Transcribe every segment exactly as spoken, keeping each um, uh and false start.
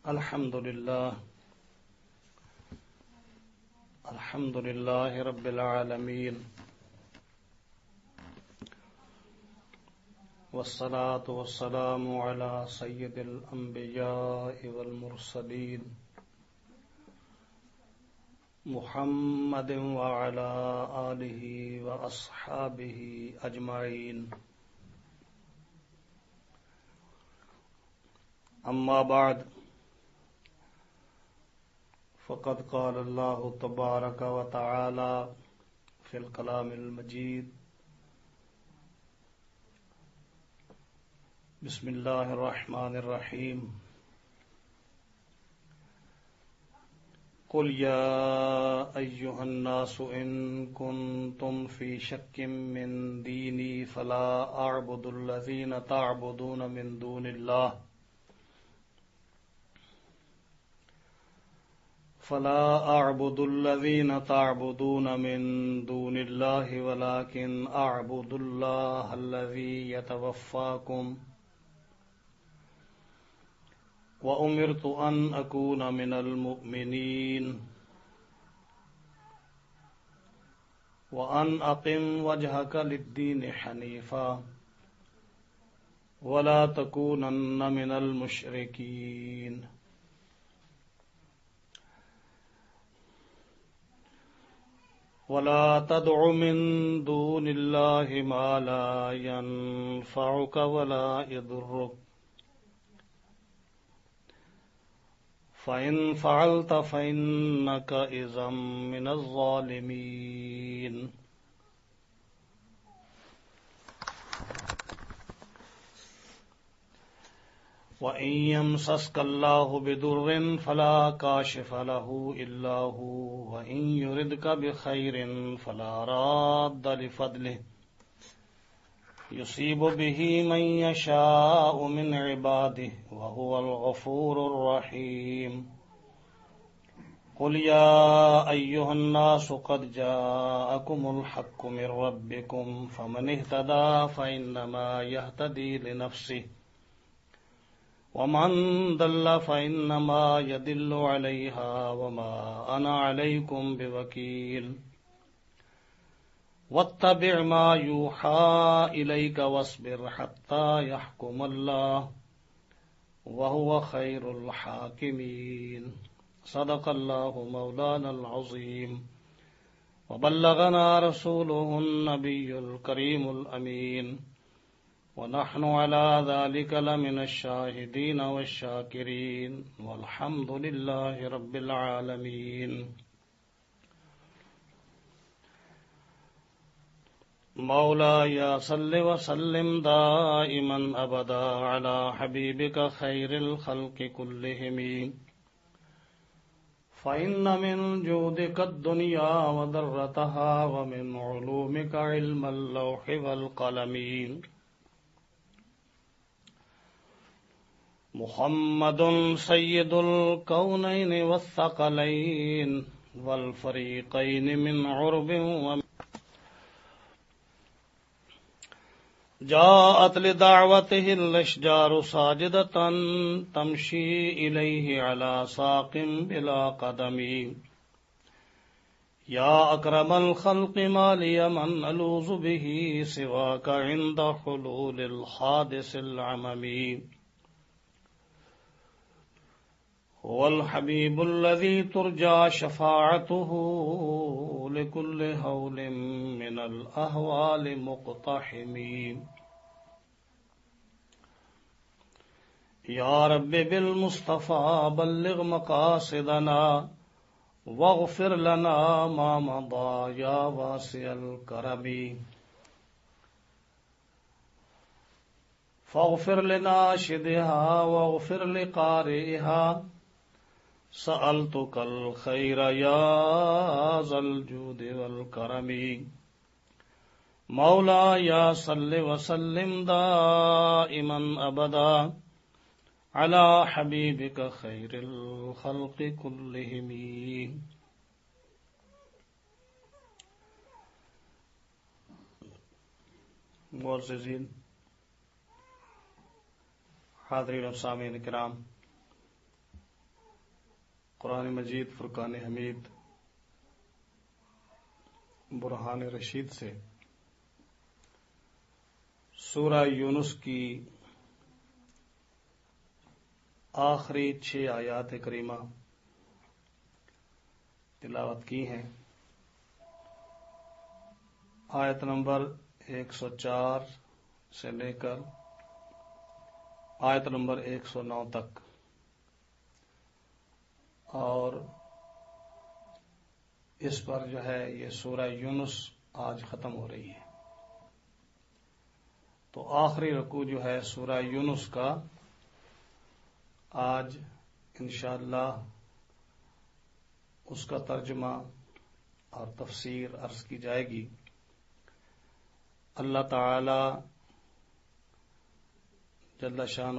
الحمد لله الحمد لله رب العالمين والصلاة والسلام على سيد الأنبياء والمرسلين محمد وعلى آله وأصحابه أجمعين. أما بعد، فقد قال الله تبارك وتعالى في الكلام المجيد: بسم الله الرحمن الرحيم. قل يا أيها الناس إن كنتم في شك من ديني فلا أعبد الذين تعبدون من دون الله فلا أعبد الذين تعبدون من دون الله ولكن أعبد الله الذي يتوفاكم وأمرت أن أكون من المؤمنين وأن أقم وجهك للدين حنيفا ولا تكونن من المشركين. ولا تدع من دون الله ما لا ينفعك ولا يضرك فإن فعلت فإنك إذا من الظالمين. وإن يمسسك الله بضر فلا كاشف له إلا هو وإن يردك بخير فلا راد لفضله يصيب به من يشاء من عباده وهو الغفور الرحيم. قل يا أيها الناس قد جاءكم الحق من ربكم فمن اهتدى فإنما يهتدي لنفسه ومن ضل فإنما يضل عليها وما أنا عليكم بوكيل. واتبع ما يوحى إليك واصبر حتى يحكم الله وهو خير الحاكمين. صدق الله مولانا العظيم وبلغنا رسوله النبي الكريم الأمين ونحن على ذلك لمن الشاهدين والشاكرين والحمد لله رب العالمين. مولاي صل وسلم دائما أبدا على حبيبك خير الخلق كلهم فإن من جودك الدنيا وذرتها ومن علومك علم اللوح والقلم. محمد سيد الكونين والثقلين والفريقين من عرب ومن جاءت لدعوته الأشجار ساجدة تمشي إليه على ساق بلا قدم. يا أكرم الخلق ما لي من ألوذ به سواك عند حلول الحادث العمم. هو الحبيب الذي ترجى شفاعته لكل هول من الأهوال مقتحم. يا رب بالمصطفى بلغ مقاصدنا واغفر لنا ما مضى يا واسع الكرم. فاغفر لناشدها واغفر لقارئها سألتك الخير يا ذا الجود والكرم. مولاي صل وسلم دائما أبدا على حبيبك خير الخلق كلهم. معززین، حاضرین و سامعین کرام، قرآن مجید فرقان حمید برہان رشید سے سورہ یونس کی آخری چھ آیات کریمہ تلاوت کی ہیں۔ آیت نمبر ایک سو چار سے لے کر آیت نمبر ایک سو نو تک، اور اس پر جو ہے یہ سورہ یونس آج ختم ہو رہی ہے۔ تو آخری رکوع جو ہے سورہ یونس کا آج انشاءاللہ اس کا ترجمہ اور تفسیر عرض کی جائے گی۔ اللہ تعالی جل شانہ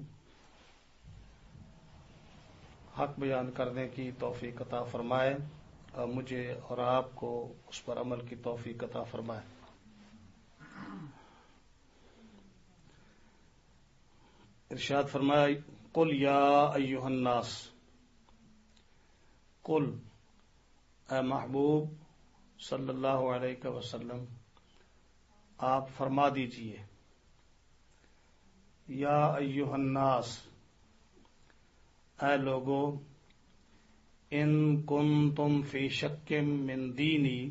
حق بیان کرنے کی توفیق عطا فرمائے اور مجھے اور آپ کو اس پر عمل کی توفیق عطا فرمائے۔ ارشاد فرمایا، قل یا ایھا الناس، قل اے محبوب صلی اللہ علیہ وسلم آپ فرما دیجئے، یا ایھا الناس اے لوگو، ان کنتم فی شک من دینی،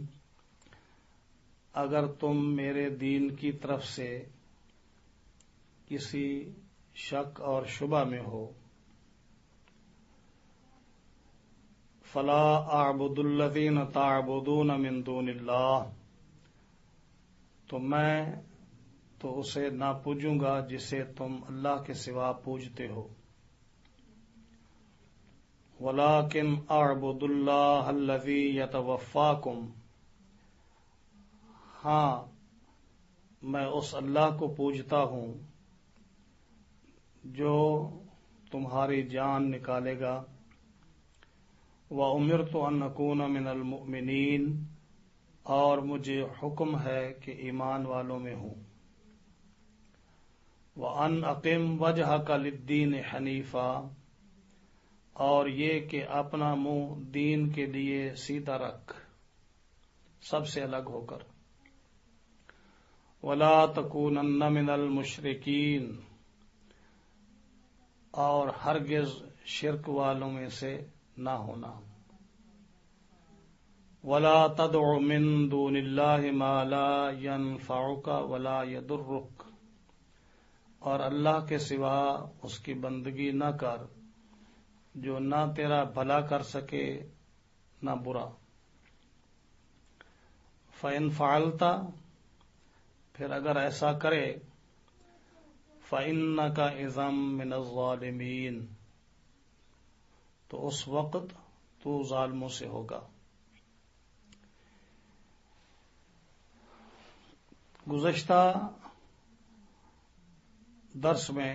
اگر تم میرے دین کی طرف سے کسی شک اور شبہ میں ہو، فلا اعبد الذین تعبدون من دون اللہ، تو میں تو اسے نہ پوجوں گا جسے تم اللہ کے سوا پوجتے ہو، ولیکن اعبد اللہ الذی یتوفاکم، ہاں میں اس اللہ کو پوجتا ہوں جو تمہاری جان نکالے گا، وَأُمِرْتُ أَنْ أَكُونَ مِنَ الْمُؤْمِنِينَ، اور مجھے حکم ہے کہ ایمان والوں میں ہوں، وَأَنْ أَقِمْ وَجْهَكَ لِلدِّينِ حَنِيفًا، اور یہ کہ اپنا منہ دین کے لیے سیدھا رکھ، سب سے الگ ہو کر، وَلَا تَكُونَنَّ مِنَ الْمُشْرِكِينَ، اور ہرگز شرک والوں میں سے نہ ہونا، وَلَا تَدْعُ مِن دُونِ اللَّهِ مَا لَا يَنفَعُكَ وَلَا يَضُرُّكَ، اور اللہ کے سوا اس کی بندگی نہ کر جو نہ تیرا بھلا کر سکے نہ برا، فَإِن فَعَلْتَ، پھر اگر ایسا کرے، فَإِنَّكَ إِذًا مِّنَ الظَّالِمِينَ، تو اس وقت تو ظالموں سے ہوگا۔ گزشتہ درس میں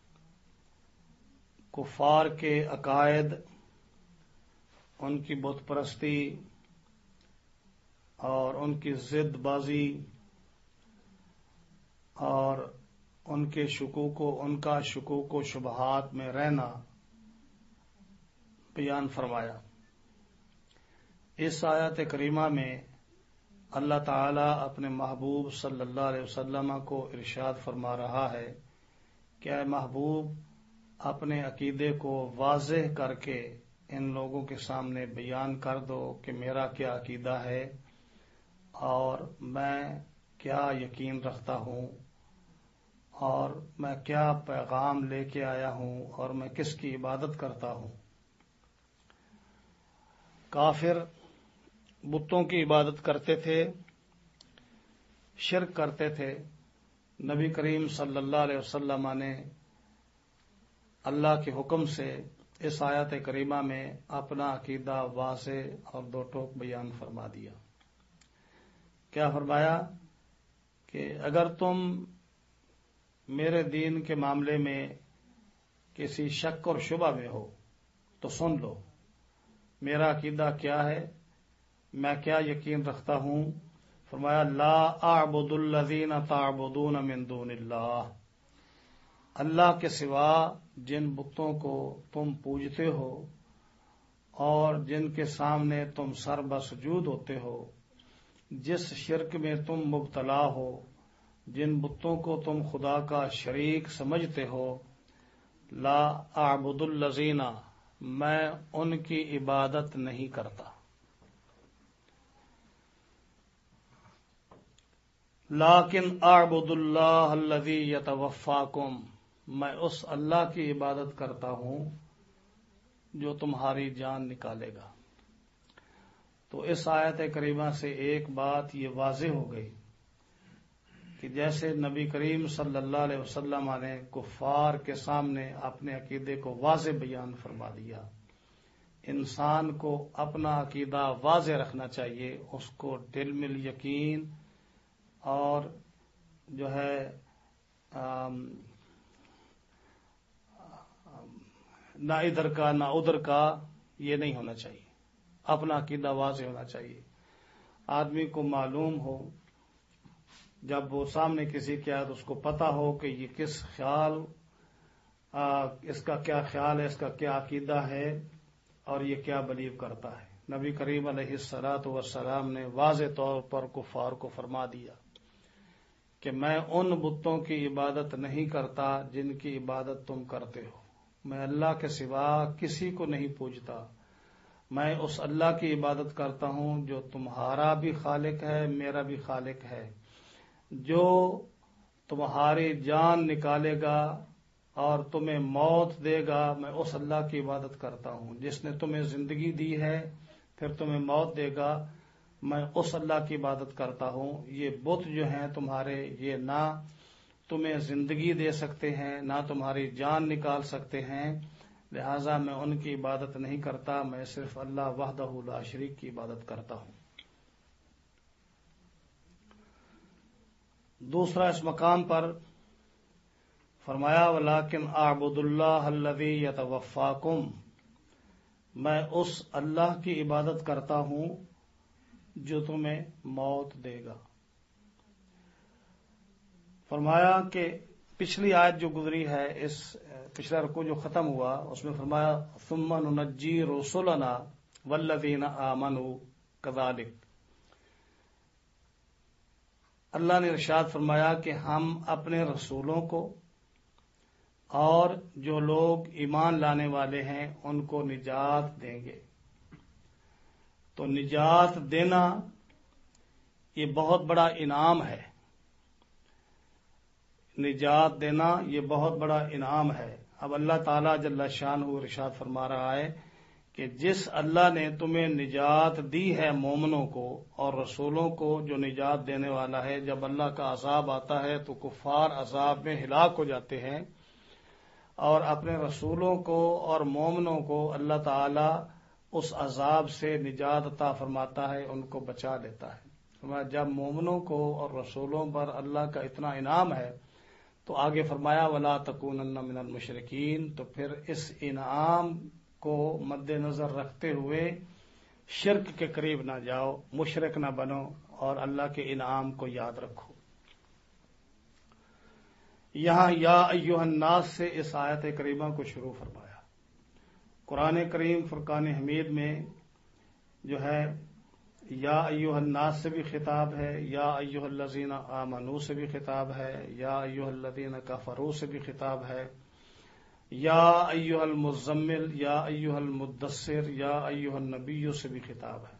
کفار کے عقائد، ان کی بت پرستی اور ان کی ضد بازی اور ان کے شکوک و ان کا شکوک و شبہات میں رہنا بیان فرمایا۔ اس آیت کریمہ میں اللہ تعالی اپنے محبوب صلی اللہ علیہ وسلم کو ارشاد فرما رہا ہے کہ اے محبوب، اپنے عقیدے کو واضح کر کے ان لوگوں کے سامنے بیان کر دو کہ میرا کیا عقیدہ ہے اور میں کیا یقین رکھتا ہوں اور میں کیا پیغام لے کے آیا ہوں اور میں کس کی عبادت کرتا ہوں۔ کافر بتوں کی عبادت کرتے تھے، شرک کرتے تھے۔ نبی کریم صلی اللہ علیہ وسلم نے اللہ کے حکم سے اس آیت کریمہ میں اپنا عقیدہ واضح اور دو ٹوک بیان فرما دیا۔ کیا فرمایا کہ اگر تم میرے دین کے معاملے میں کسی شک اور شبہ میں ہو تو سن لو میرا عقیدہ کیا ہے، میں کیا یقین رکھتا ہوں۔ فرمایا، لا اعبد الذین تعبدون من دون اللہ، اللہ کے سوا جن بتوں کو تم پوجتے ہو اور جن کے سامنے تم سر بسجود ہوتے ہو، جس شرک میں تم مبتلا ہو، جن بتوں کو تم خدا کا شریک سمجھتے ہو، لا اعبد الذین، میں ان کی عبادت نہیں کرتا، لیکن اعبد اللہ الذی یتوفاکم، میں اس اللہ کی عبادت کرتا ہوں جو تمہاری جان نکالے گا۔ تو اس آیت کریمہ سے ایک بات یہ واضح ہو گئی کہ جیسے نبی کریم صلی اللہ علیہ وسلم نے کفار کے سامنے اپنے عقیدے کو واضح بیان فرما دیا، انسان کو اپنا عقیدہ واضح رکھنا چاہیے، اس کو دل میں یقین اور جو ہے نہ ادھر کا نہ ادھر کا یہ نہیں ہونا چاہیے، اپنا عقیدہ واضح ہونا چاہیے۔ آدمی کو معلوم ہو جب وہ سامنے کسی کے آئے، اس کو پتا ہو کہ یہ کس خیال آ, اس کا کیا خیال ہے، اس کا کیا عقیدہ ہے اور یہ کیا بلیو کرتا ہے۔ نبی کریم علیہ الصلوۃ والسلام نے واضح طور پر کفار کو فرما دیا کہ میں ان بتوں کی عبادت نہیں کرتا جن کی عبادت تم کرتے ہو، میں اللہ کے سوا کسی کو نہیں پوجتا، میں اس اللہ کی عبادت کرتا ہوں جو تمہارا بھی خالق ہے، میرا بھی خالق ہے، جو تمہاری جان نکالے گا اور تمہیں موت دے گا، میں اس اللہ کی عبادت کرتا ہوں، جس نے تمہیں زندگی دی ہے پھر تمہیں موت دے گا، میں اس اللہ کی عبادت کرتا ہوں۔ یہ بت جو ہیں تمہارے، یہ نہ تمہیں زندگی دے سکتے ہیں نہ تمہاری جان نکال سکتے ہیں، لہذا میں ان کی عبادت نہیں کرتا، میں صرف اللہ وحدہ لا شریک کی عبادت کرتا ہوں۔ دوسرا اس مقام پر فرمایا ولیکن اعبد اللہ الذی یتوفاکم، میں اس اللہ کی عبادت کرتا ہوں جو تمہیں موت دے گا۔ فرمایا کہ پچھلی آیت جو گزری ہے، اس پچھلا رکوع جو ختم ہوا، اس میں فرمایا ثم ننجی رسلنا والذین آمنوا کذالک، اللہ نے ارشاد فرمایا کہ ہم اپنے رسولوں کو اور جو لوگ ایمان لانے والے ہیں ان کو نجات دیں گے۔ تو نجات دینا یہ بہت بڑا انعام ہے، نجات دینا یہ بہت بڑا انعام ہے۔ اب اللہ تعالیٰ جل شانہ ارشاد فرما رہا ہے کہ جس اللہ نے تمہیں نجات دی ہے مومنوں کو اور رسولوں کو جو نجات دینے والا ہے، جب اللہ کا عذاب آتا ہے تو کفار عذاب میں ہلاک ہو جاتے ہیں، اور اپنے رسولوں کو اور مومنوں کو اللہ تعالیٰ اس عذاب سے نجات عطا فرماتا ہے، ان کو بچا لیتا ہے۔ جب مومنوں کو اور رسولوں پر اللہ کا اتنا انعام ہے تو آگے فرمایا ولا تکونن من المشرکین، تو پھر اس انعام کو مد نظر رکھتے ہوئے شرک کے قریب نہ جاؤ، مشرک نہ بنو اور اللہ کے انعام کو یاد رکھو۔ یہاں یا ایھا الناس سے اس آیت کریمہ کو شروع فرمایا۔ قرآن کریم فرقان حمید میں جو ہے یا ایھا الناس سے بھی خطاب ہے، یا ایھا الذین آمنوا سے بھی خطاب ہے، یا ایھا الذین کفروا سے بھی خطاب ہے، یا ایھا المزمل، یا ایھا المدثر، یا ایھا النبی سے بھی خطاب ہے۔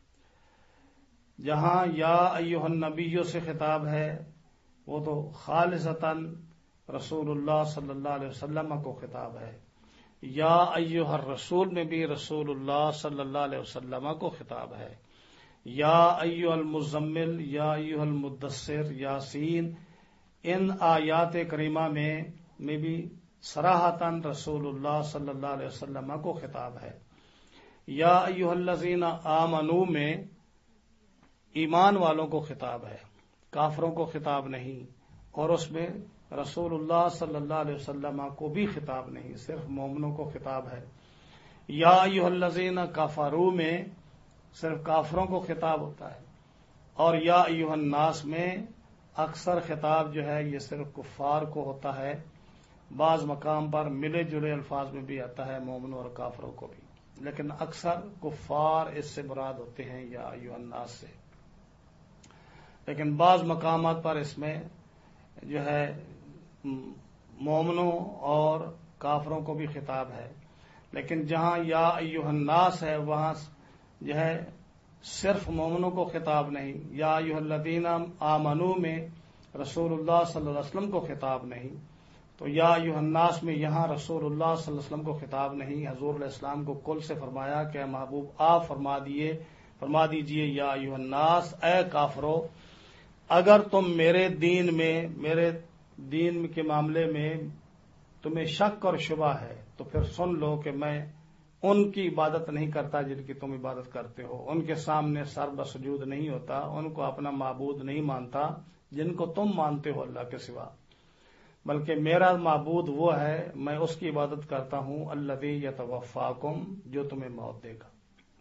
جہاں یا ایھا النبی سے خطاب ہے وہ تو خالصتاً رسول اللہ صلی اللہ علیہ وسلم کو خطاب ہے، یا ایھا الرسول میں بھی رسول اللہ صلی اللہ علیہ وسلم کو خطاب ہے، یا ایھا المزمل، یا ایھا المدثر، یاسین، ان آیات کریمہ میں میں بھی صراحتاً رسول اللہ صلی اللہ علیہ وسلم کو خطاب ہے۔ یا ایھا الذین آمنوا میں ایمان والوں کو خطاب ہے، کافروں کو خطاب نہیں، اور اس میں رسول اللہ صلی اللہ علیہ وسلم کو بھی خطاب نہیں، صرف مومنوں کو خطاب ہے۔ یا ایھا الذین کفروا میں صرف کافروں کو خطاب ہوتا ہے، اور یا ایھا الناس میں اکثر خطاب جو ہے یہ صرف کفار کو ہوتا ہے، بعض مقام پر ملے جلے الفاظ میں بھی آتا ہے مومنوں اور کافروں کو بھی۔ لیکن اکثر کفار اس سے مراد ہوتے ہیں یا ایھا الناس سے، لیکن بعض مقامات پر اس میں جو ہے مومنوں اور کافروں کو بھی خطاب ہے، لیکن جہاں یا ایھا الناس ہے وہاں جو ہے صرف مومنوں کو خطاب نہیں، یا ایھا الذین آمنوا میں رسول اللہ صلی اللہ علیہ وسلم کو خطاب نہیں، تو یا ایھا الناس میں یہاں رسول اللہ صلی اللہ علیہ وسلم کو خطاب نہیں، حضور علیہ السلام کو کل سے فرمایا کہ محبوب آپ فرما دیے فرما دیجئے یا ایھا الناس، اے کافرو، اگر تم میرے دین میں میرے دین کے معاملے میں تمہیں شک اور شبہ ہے تو پھر سن لو کہ میں ان کی عبادت نہیں کرتا جن کی تم عبادت کرتے ہو، ان کے سامنے سر بسجود نہیں ہوتا، ان کو اپنا معبود نہیں مانتا جن کو تم مانتے ہو اللہ کے سوا، بلکہ میرا معبود وہ ہے، میں اس کی عبادت کرتا ہوں الذی یتوفاکم، جو تمہیں موت دے گا۔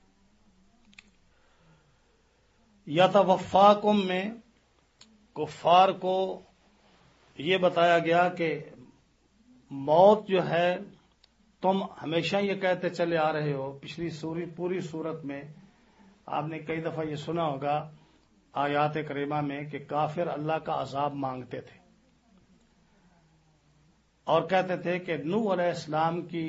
یتوفاکم میں کفار کو یہ بتایا گیا کہ موت جو ہے تم ہمیشہ یہ کہتے چلے آ رہے ہو، پچھلی سوری پوری صورت میں آپ نے کئی دفعہ یہ سنا ہوگا آیات کریمہ میں کہ کافر اللہ کا عذاب مانگتے تھے اور کہتے تھے کہ نوح علیہ السلام کی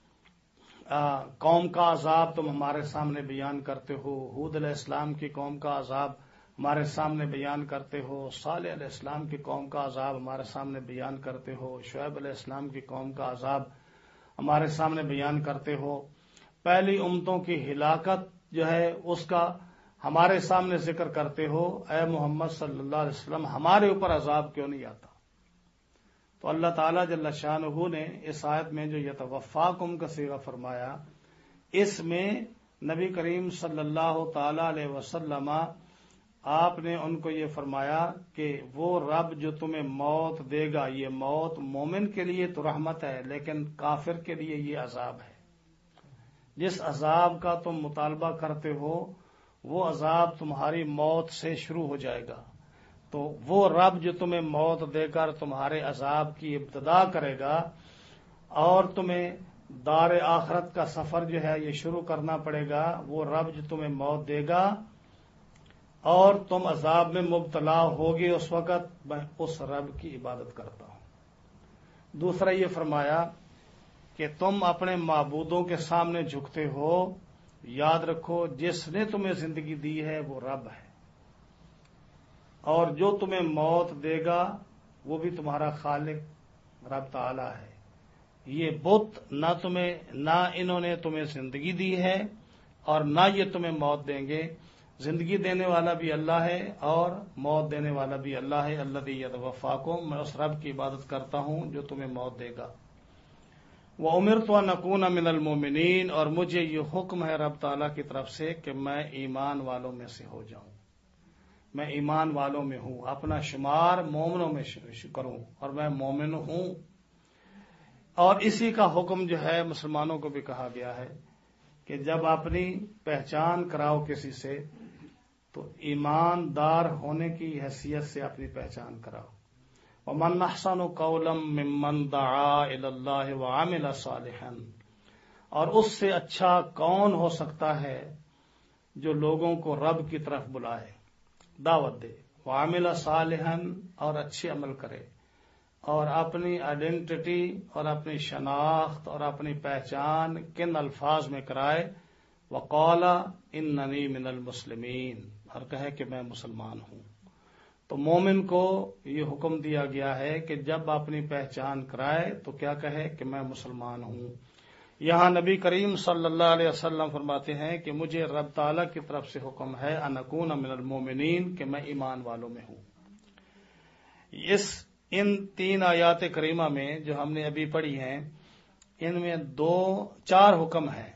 قوم کا عذاب تم ہمارے سامنے بیان کرتے ہو، ہود علیہ السلام کی قوم کا عذاب ہمارے سامنے بیان کرتے ہو، صالح علیہ السلام کی قوم کا عذاب ہمارے سامنے بیان کرتے ہو، شعیب علیہ السلام کی قوم کا عذاب ہمارے سامنے بیان کرتے ہو، پہلی امتوں کی ہلاکت جو ہے اس کا ہمارے سامنے ذکر کرتے ہو، اے محمد صلی اللہ علیہ وسلم ہمارے اوپر عذاب کیوں نہیں آتا؟ تو اللہ تعالیٰ جل شانہ نے اس آیت میں جو یتوفاکم کا صیغہ فرمایا، اس میں نبی کریم صلی اللہ تعالی علیہ وسلم آپ نے ان کو یہ فرمایا کہ وہ رب جو تمہیں موت دے گا، یہ موت مومن کے لیے تو رحمت ہے لیکن کافر کے لیے یہ عذاب ہے۔ جس عذاب کا تم مطالبہ کرتے ہو وہ عذاب تمہاری موت سے شروع ہو جائے گا، تو وہ رب جو تمہیں موت دے کر تمہارے عذاب کی ابتدا کرے گا اور تمہیں دار آخرت کا سفر جو ہے یہ شروع کرنا پڑے گا، وہ رب جو تمہیں موت دے گا اور تم عذاب میں مبتلا ہوگے، اس وقت میں اس رب کی عبادت کرتا ہوں۔ دوسرا یہ فرمایا کہ تم اپنے معبودوں کے سامنے جھکتے ہو، یاد رکھو جس نے تمہیں زندگی دی ہے وہ رب ہے، اور جو تمہیں موت دے گا وہ بھی تمہارا خالق رب تعالی ہے۔ یہ بت نہ تمہیں نہ انہوں نے تمہیں زندگی دی ہے اور نہ یہ تمہیں موت دیں گے، زندگی دینے والا بھی اللہ ہے اور موت دینے والا بھی اللہ ہے۔ الذی یتوفاکم، میں اس رب کی عبادت کرتا ہوں جو تمہیں موت دے گا۔ وَأُمِرْتُ أَنْ أَكُونَ مِنَ الْمُؤْمِنِينَ، اور مجھے یہ حکم ہے رب تعالیٰ کی طرف سے کہ میں ایمان والوں میں سے ہو جاؤں، میں ایمان والوں میں ہوں، اپنا شمار مومنوں میں کروں اور میں مومن ہوں۔ اور اسی کا حکم جو ہے مسلمانوں کو بھی کہا گیا ہے کہ جب اپنی پہچان کراؤ کسی سے تو ایماندار ہونے کی حیثیت سے اپنی پہچان کراؤ۔ وَمَنْ أَحْسَنُ قَوْلًا مِّمَّنْ دَعَا إِلَى اللَّهِ وَعَمِلَ صَالِحًا، اور اس سے اچھا کون ہو سکتا ہے جو لوگوں کو رب کی طرف بلائے، دعوت دے، وَعَمِلَ صَالِحًا، اور اچھے عمل کرے، اور اپنی آئیڈینٹی اور اپنی شناخت اور اپنی پہچان کن الفاظ میں کرائے، وَقَالَ إِنَّنِي مِنَ الْمُسْلِمِينَ، اور کہے کہ میں مسلمان ہوں۔ تو مومن کو یہ حکم دیا گیا ہے کہ جب اپنی پہچان کرائے تو کیا کہے کہ میں مسلمان ہوں۔ یہاں نبی کریم صلی اللہ علیہ وسلم فرماتے ہیں کہ مجھے رب تعالیٰ کی طرف سے حکم ہے ان اکون من المومنین، کہ میں ایمان والوں میں ہوں۔ اس ان تین آیات کریمہ میں جو ہم نے ابھی پڑھی ہیں، ان میں دو چار حکم ہیں،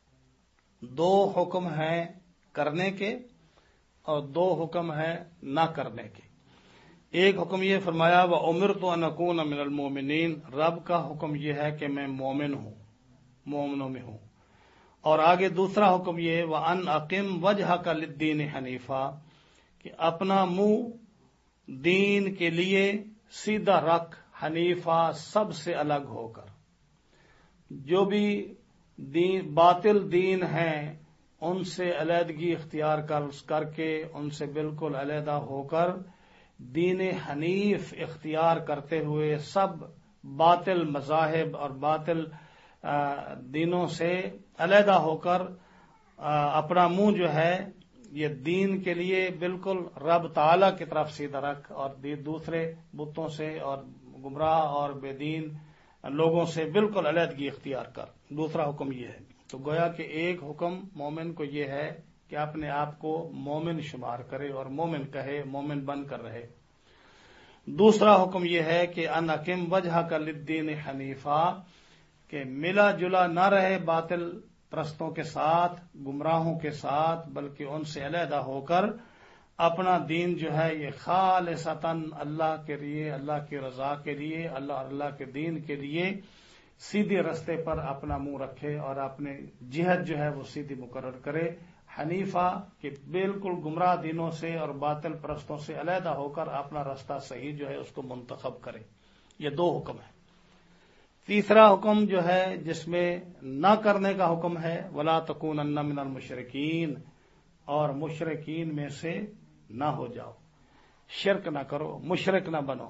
دو حکم ہیں کرنے کے اور دو حکم ہیں نہ کرنے کے۔ ایک حکم یہ فرمایا وَأُمِرْتُ أَنْ أَكُونَ مِنَ الْمُؤْمِنِينَ، رب کا حکم یہ ہے کہ میں مومن ہوں، مومنوں میں ہوں۔ اور آگے دوسرا حکم یہ وَأَنْ أَقِمْ وَجْهَكَ لِلدِّينِ حَنِيفًا، کہ اپنا منہ دین کے لیے سیدھا رکھ، حنیفہ سب سے الگ ہو کر۔ جو بھی دین باطل دین ہیں ان سے علیحدگی اختیار کر کر کے ان سے بالکل علیحدہ ہو کر دین حنیف اختیار کرتے ہوئے سب باطل مذاہب اور باطل دینوں سے علیحدہ ہو کر اپنا منہ جو ہے یہ دین کے لیے بالکل رب تعالی کی طرف سیدھا رکھ اور دوسرے بتوں سے اور گمراہ اور بے دین لوگوں سے بالکل علیحدگی اختیار کر. دوسرا حکم یہ ہے. تو گویا کہ ایک حکم مومن کو یہ ہے کہ اپنے آپ کو مومن شمار کرے اور مومن کہے، مومن بن کر رہے. دوسرا حکم یہ ہے کہ ان اقم وجہ کا للدین حنیفہ، کہ ملا جلا نہ رہے باطل پرستوں کے ساتھ، گمراہوں کے ساتھ، بلکہ ان سے علیحدہ ہو کر اپنا دین جو ہے یہ خالصتاً اللہ کے لیے، اللہ کی رضا کے لیے، اللہ اور اللہ کے دین کے لیے سیدھے رستے پر اپنا منہ رکھے اور اپنے جہت جو ہے وہ سیدھی مقرر کرے. حنیفہ کہ بالکل گمراہ دینوں سے اور باطل پرستوں سے علیحدہ ہو کر اپنا راستہ صحیح جو ہے اس کو منتخب کرے. یہ دو حکم ہیں. تیسرا حکم جو ہے جس میں نہ کرنے کا حکم ہے، وَلَا تَكُونَنَّ مِنَ الْمُشْرِكِينَ، اور مشرکین میں سے نہ ہو جاؤ، شرک نہ کرو، مشرک نہ بنو.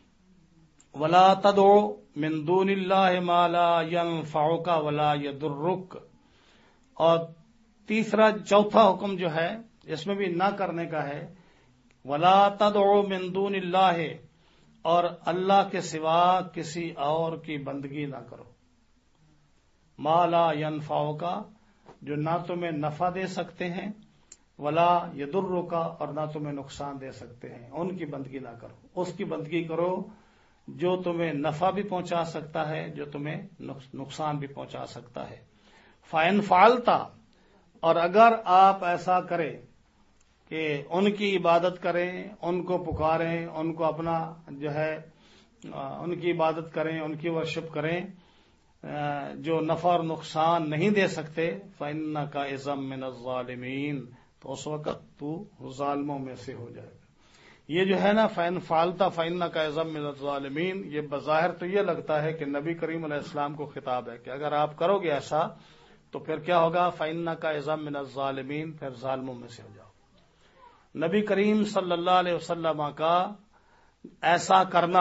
وَلَا تَدْعُ مِن دُونِ اللَّهِ مَا لَا يَنفَعُكَ وَلَا يَضُرُّكَ. اور تیسرا چوتھا حکم جو ہے اس میں بھی نہ کرنے کا ہے، وَلَا تَدْعُ مِن دُونِ اللَّهِ، اور اللہ کے سوا کسی اور کی بندگی نہ کرو. ما لا ينفعک، جو نہ تمہیں نفع دے سکتے ہیں، ولا یضرک، اور نہ تمہیں نقصان دے سکتے ہیں، ان کی بندگی نہ کرو. اس کی بندگی کرو جو تمہیں نفع بھی پہنچا سکتا ہے، جو تمہیں نقصان بھی پہنچا سکتا ہے. فَإِنْ فَعَلْتَ، اور اگر آپ ایسا کریں کہ ان کی عبادت کریں، ان کو پکاریں، ان کو اپنا جو ہے ان کی عبادت کریں، ان کی ورشپ کریں جو نفع اور نقصان نہیں دے سکتے، فَإِنَّكَ إِذًا مِّنَ الظَّالِمِينَ، تو اس وقت تو ظالموں میں سے ہو جائے گا. یہ جو ہے نا فَإِنْ فَعَلْتَ فَإِنَّكَ إِذًا مِّنَ الظَّالِمِينَ، یہ بظاہر تو یہ لگتا ہے کہ نبی کریم علیہ السلام کو خطاب ہے کہ اگر آپ کرو گے ایسا تو پھر کیا ہوگا، فَإِنَّكَ إِذًا مِّنَ الظَّالِمِينَ، پھر ظالموں میں سے ہو جاؤ. نبی کریم صلی اللہ علیہ وسلم کا ایسا کرنا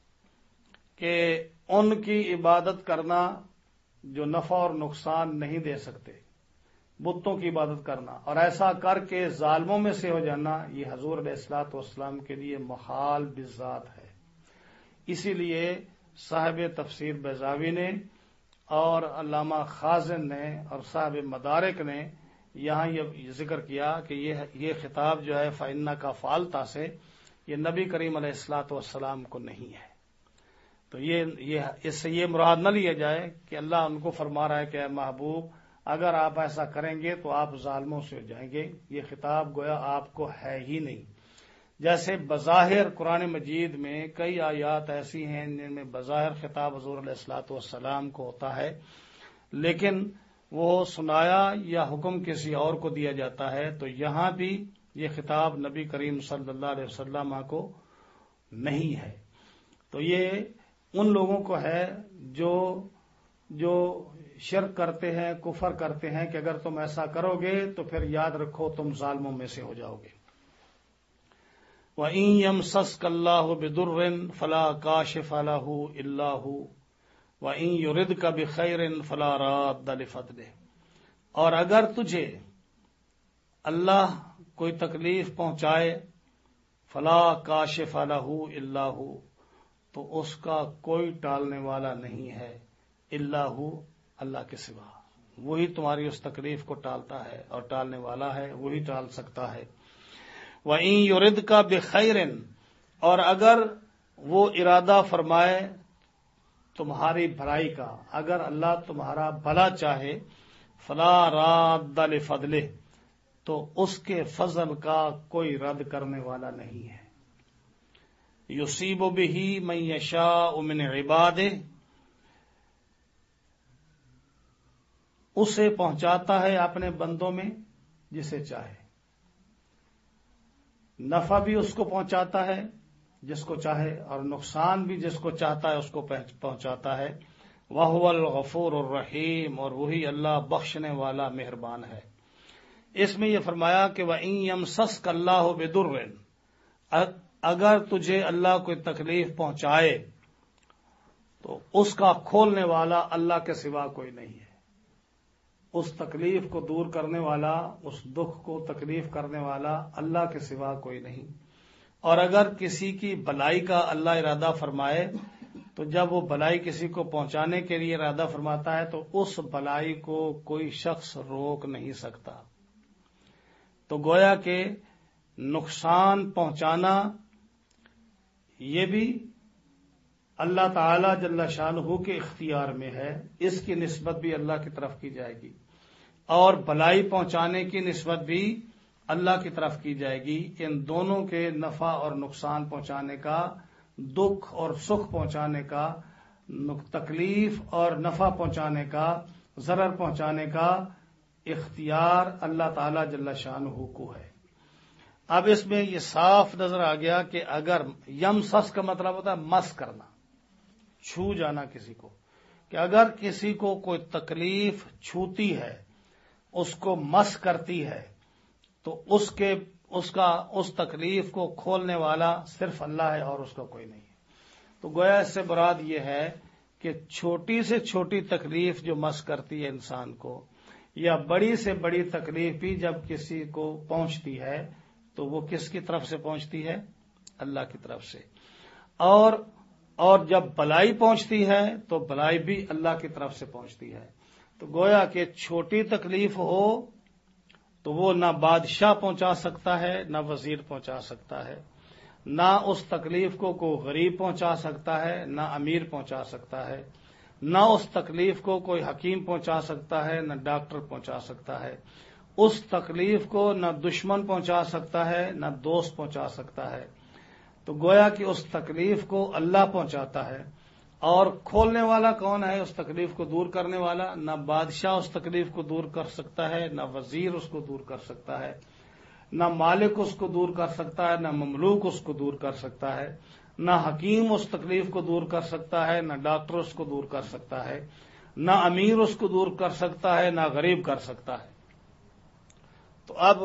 کہ ان کی عبادت کرنا جو نفع اور نقصان نہیں دے سکتے، بتوں کی عبادت کرنا، اور ایسا کر کے ظالموں میں سے ہو جانا، یہ حضور علیہ الصلوۃ والسلام کے لیے محال بالذات ہے. اسی لیے صاحب تفسیر بیضاوی نے اور علامہ خازن نے اور صاحب مدارک نے یہاں یہ ذکر کیا کہ یہ یہ خطاب جو ہے فَإِنَّكَ فَعَلْتَ سے، یہ نبی کریم علیہ الصلوۃ والسلام کو نہیں ہے. تو یہ یہ اس سے یہ مراد نہ لیا جائے کہ اللہ ان کو فرما رہا ہے کہ اے محبوب اگر آپ ایسا کریں گے تو آپ ظالموں سے ہو جائیں گے. یہ خطاب گویا آپ کو ہے ہی نہیں. جیسے بظاہر قرآن مجید میں کئی آیات ایسی ہیں جن میں بظاہر خطاب حضور علیہ الصلوۃ والسلام کو ہوتا ہے، لیکن وہ سنایا یا حکم کسی اور کو دیا جاتا ہے. تو یہاں بھی یہ خطاب نبی کریم صلی اللہ علیہ وسلم کو نہیں ہے. تو یہ ان لوگوں کو ہے جو جو شرک کرتے ہیں، کفر کرتے ہیں کہ اگر تم ایسا کرو گے تو پھر یاد رکھو تم ظالموں میں سے ہو جاؤ گے. وَإِن يَمْسَسْكَ اللَّهُ بِضُرٍّ فَلَا كَاشِفَ لَهُ إِلَّا هُوَ وَإِن يُرِدْكَ بِخَيْرٍ فَلَا رَادَّ لِفَضْلِهِ. اور اگر تجھے اللہ کوئی تکلیف پہنچائے، فَلَا كَاشِفَ لَهُ إِلَّا هُوَ، تو اس کا کوئی ٹالنے والا نہیں ہے، الا ہو، اللہ کے سوا. وہی تمہاری اس تکلیف کو ٹالتا ہے اور ٹالنے والا ہے، وہی ٹال سکتا ہے. وَإِن يُرِدْكَ بِخَيْرٍ، اور اگر وہ ارادہ فرمائے تمہاری بھلائی کا، اگر اللہ تمہارا بھلا چاہے، فلا راد لفضلہ، تو اس کے فضل کا کوئی رد کرنے والا نہیں ہے. یصیب بہ من یشاء من عبادہ، اسے پہنچاتا ہے اپنے بندوں میں جسے چاہے. نفع بھی اس کو پہنچاتا ہے جس کو چاہے، اور نقصان بھی جس کو چاہتا ہے اس کو پہنچاتا ہے. وَهُوَ الْغَفُورُ الرَّحِيمُ، اور وہی اللہ بخشنے والا مہربان ہے۔ اس میں یہ فرمایا کہ وَإِن يَمْسَسْكَ اللَّهُ بِضُرٍّ، اگر تجھے اللہ کوئی تکلیف پہنچائے تو اس کا کھولنے والا اللہ کے سوا کوئی نہیں ہے۔ اس تکلیف کو دور کرنے والا، اس دکھ کو تکلیف کرنے والا اللہ کے سوا کوئی نہیں۔ اور اگر کسی کی بلائی کا اللہ ارادہ فرمائے تو جب وہ بلائی کسی کو پہنچانے کے لیے ارادہ فرماتا ہے تو اس بلائی کو کوئی شخص روک نہیں سکتا۔ تو گویا کہ نقصان پہنچانا یہ بھی اللہ تعالی جل شانہ کے اختیار میں ہے، اس کی نسبت بھی اللہ کی طرف کی جائے گی، اور بلائی پہنچانے کی نسبت بھی اللہ کی طرف کی جائے گی۔ ان دونوں کے نفع اور نقصان پہنچانے کا، دکھ اور سکھ پہنچانے کا، تکلیف اور نفع پہنچانے کا، ضرر پہنچانے کا اختیار اللہ تعالی جل شانہ کو ہے۔ اب اس میں یہ صاف نظر آ گیا کہ اگر یم سس کا مطلب ہوتا ہے مس کرنا، چھو جانا کسی کو، کہ اگر کسی کو کوئی تکلیف چھوتی ہے، اس کو مس کرتی ہے، تو اس کے اس کا اس تکلیف کو کھولنے والا صرف اللہ ہے اور اس کا کوئی نہیں ہے۔ تو گویا اس سے مراد یہ ہے کہ چھوٹی سے چھوٹی تکلیف جو مس کرتی ہے انسان کو، یا بڑی سے بڑی تکلیف بھی جب کسی کو پہنچتی ہے تو وہ کس کی طرف سے پہنچتی ہے؟ اللہ کی طرف سے۔ اور اور جب بلائی پہنچتی ہے تو بلائی بھی اللہ کی طرف سے پہنچتی ہے۔ تو گویا کہ چھوٹی تکلیف ہو تو وہ نہ بادشاہ پہنچا سکتا ہے، نہ وزیر پہنچا سکتا ہے، نہ اس تکلیف کو کوئی غریب پہنچا سکتا ہے، نہ امیر پہنچا سکتا ہے، نہ اس تکلیف کو کوئی حکیم پہنچا سکتا ہے، نہ ڈاکٹر پہنچا سکتا ہے، اس تکلیف کو نہ دشمن پہنچا سکتا ہے، نہ دوست پہنچا سکتا ہے۔ تو گویا کہ اس تکلیف کو اللہ پہنچاتا ہے، اور کھولنے والا کون ہے اس تکلیف کو دور کرنے والا؟ نہ بادشاہ اس تکلیف کو دور کر سکتا ہے، نہ وزیر اس کو دور کر سکتا ہے، نہ مالک اس کو دور کر سکتا ہے، نہ مملوک اس کو دور کر سکتا ہے، نہ حکیم اس تکلیف کو دور کر سکتا ہے، نہ ڈاکٹر اس کو دور کر سکتا ہے، نہ امیر اس کو دور کر سکتا ہے، نہ غریب کر سکتا ہے۔ تو اب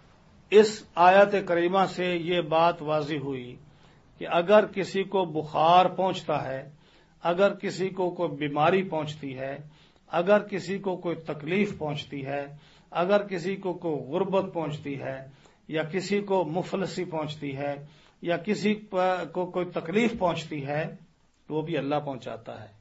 اس آیت کریمہ سے یہ بات واضح ہوئی کہ اگر کسی کو بخار پہنچتا ہے، اگر کسی کو کوئی بیماری پہنچتی ہے، اگر کسی کو کوئی تکلیف پہنچتی ہے، اگر کسی کو کوئی غربت پہنچتی ہے، یا کسی کو مفلسی پہنچتی ہے، یا کسی کو کوئی تکلیف پہنچتی ہے، تو وہ بھی اللہ پہنچاتا ہے،